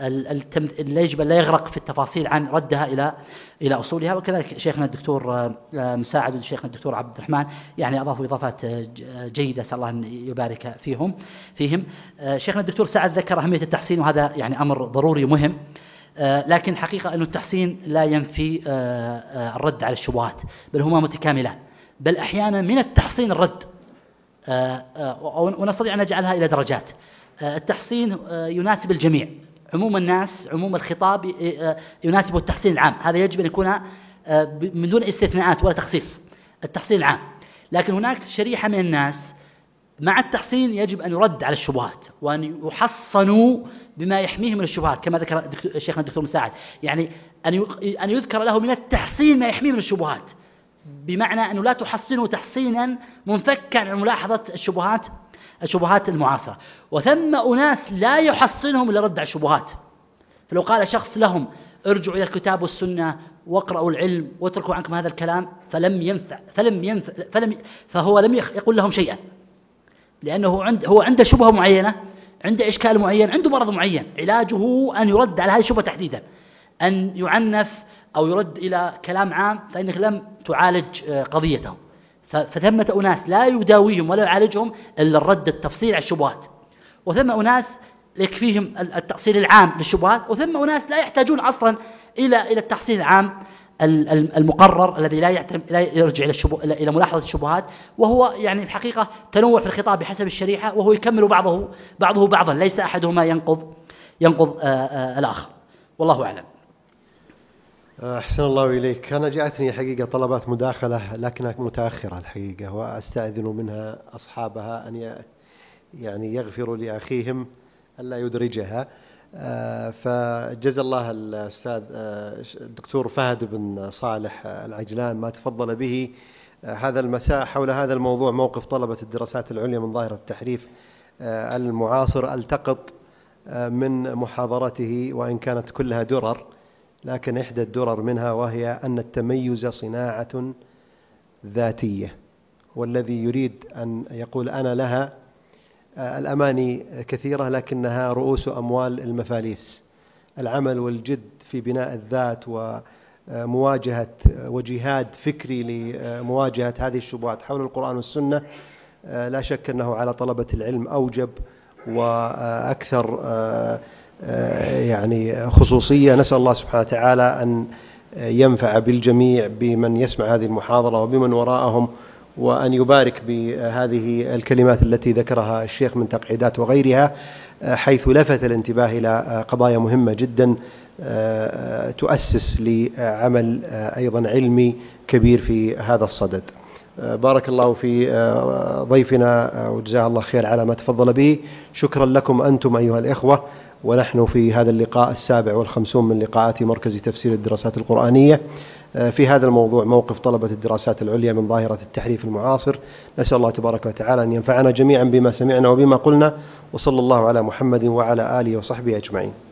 لا يجب أن لا يغرق في التفاصيل عن ردها إلى إلى أصولها. وكذلك شيخنا الدكتور مساعد وشيخنا الدكتور عبد الرحمن يعني أضافوا إضافات جيدة، أسأل الله أن يبارك فيهم فيهم. شيخنا الدكتور سعد ذكر أهمية التحسين، وهذا يعني أمر ضروري مهم. لكن حقيقة أن التحسين لا ينفي الرد على الشبهات، بل هما متكاملان، بل أحيانا من التحسين الرد، ونستطيع أن نجعلها إلى درجات. التحسين يناسب الجميع، عموم الناس، عموم الخطاب يناسب التحسين العام، هذا يجب أن يكون من دون استثناءات ولا تخصيص، التحسين العام. لكن هناك شريحة من الناس مع التحسين يجب أن يرد على الشبهات وأن يحصنوا بما يحميهم من الشبهات، كما ذكر الشيخنا الدكتور مساعد، يعني أن يذكر له من التحسين ما يحميه من الشبهات، بمعنى أنه لا تحصنه تحصينا منفكا عن ملاحظة الشبهات الشبهات المعاصرة. وثم أناس لا يحصنهم إلا رد على الشبهات. فلو قال شخص لهم ارجعوا إلى الكتاب والسنة واقرأوا العلم واتركوا عنكم هذا الكلام فلم ينفع فلم ينفع فلم فهو لم يقول لهم شيئا، لأنه عند هو عنده شبهة معينة، عنده إشكال معين، عنده مرض معين، علاجه أن يرد على هذه الشبهة تحديدا، أن يعنف أو يرد إلى كلام عام، فإنك لم تعالج قضيتهم. فثمة أناس لا يداويهم ولا يعالجهم إلا الرد التفصيل على الشبهات، وثم أناس يكفيهم التأصيل العام للشبهات، وثم أناس لا يحتاجون أصلا إلى إلى التحصيل العام المقرر الذي لا يعتمد لا يرجع إلى الشبه إلى ملاحظة الشبهات، وهو يعني الحقيقة تنوع في الخطاب بحسب الشريحة، وهو يكمل بعضه بعضه بعضا، ليس أحدهما ينقض ينقض الآخر، والله أعلم. أحسن الله إليك. أنا جاءتني حقيقة طلبات مداخلة لكنها متأخرة الحقيقة، وأستأذن منها أصحابها أن يعني يغفروا لأخيهم ألا يدرجها. فجزا الله الأستاذ الدكتور فهد بن صالح العجلان ما تفضل به هذا المساء حول هذا الموضوع، موقف طلبة الدراسات العليا من ظاهرة التحريف المعاصر، ألتقط من محاضرته وإن كانت كلها درر، لكن إحدى الدرر منها وهي أن التميز صناعة ذاتية، والذي يريد أن يقول أنا لها الأماني كثيرة لكنها رؤوس أموال المفاليس. العمل والجد في بناء الذات ومواجهة وجهاد فكري لمواجهة هذه الشبهات حول القرآن والسنة لا شك أنه على طلبة العلم أوجب وأكثر يعني خصوصية. نسأل الله سبحانه وتعالى أن ينفع بالجميع بمن يسمع هذه المحاضرة وبمن وراءهم، وأن يبارك بهذه الكلمات التي ذكرها الشيخ من تقعيدات وغيرها، حيث لفت الانتباه إلى قضايا مهمة جدا تؤسس لعمل أيضا علمي كبير في هذا الصدد. بارك الله في ضيفنا وجزاه الله خير على ما تفضل به. شكرا لكم أنتم أيها الإخوة، ونحن في هذا اللقاء السابع والخمسون من لقاءات مركز تفسير الدراسات القرآنية في هذا الموضوع، موقف طلبة الدراسات العليا من ظاهرة التحريف المعاصر. نسأل الله تبارك وتعالى أن ينفعنا جميعا بما سمعنا وبما قلنا، وصلى الله على محمد وعلى آله وصحبه أجمعين.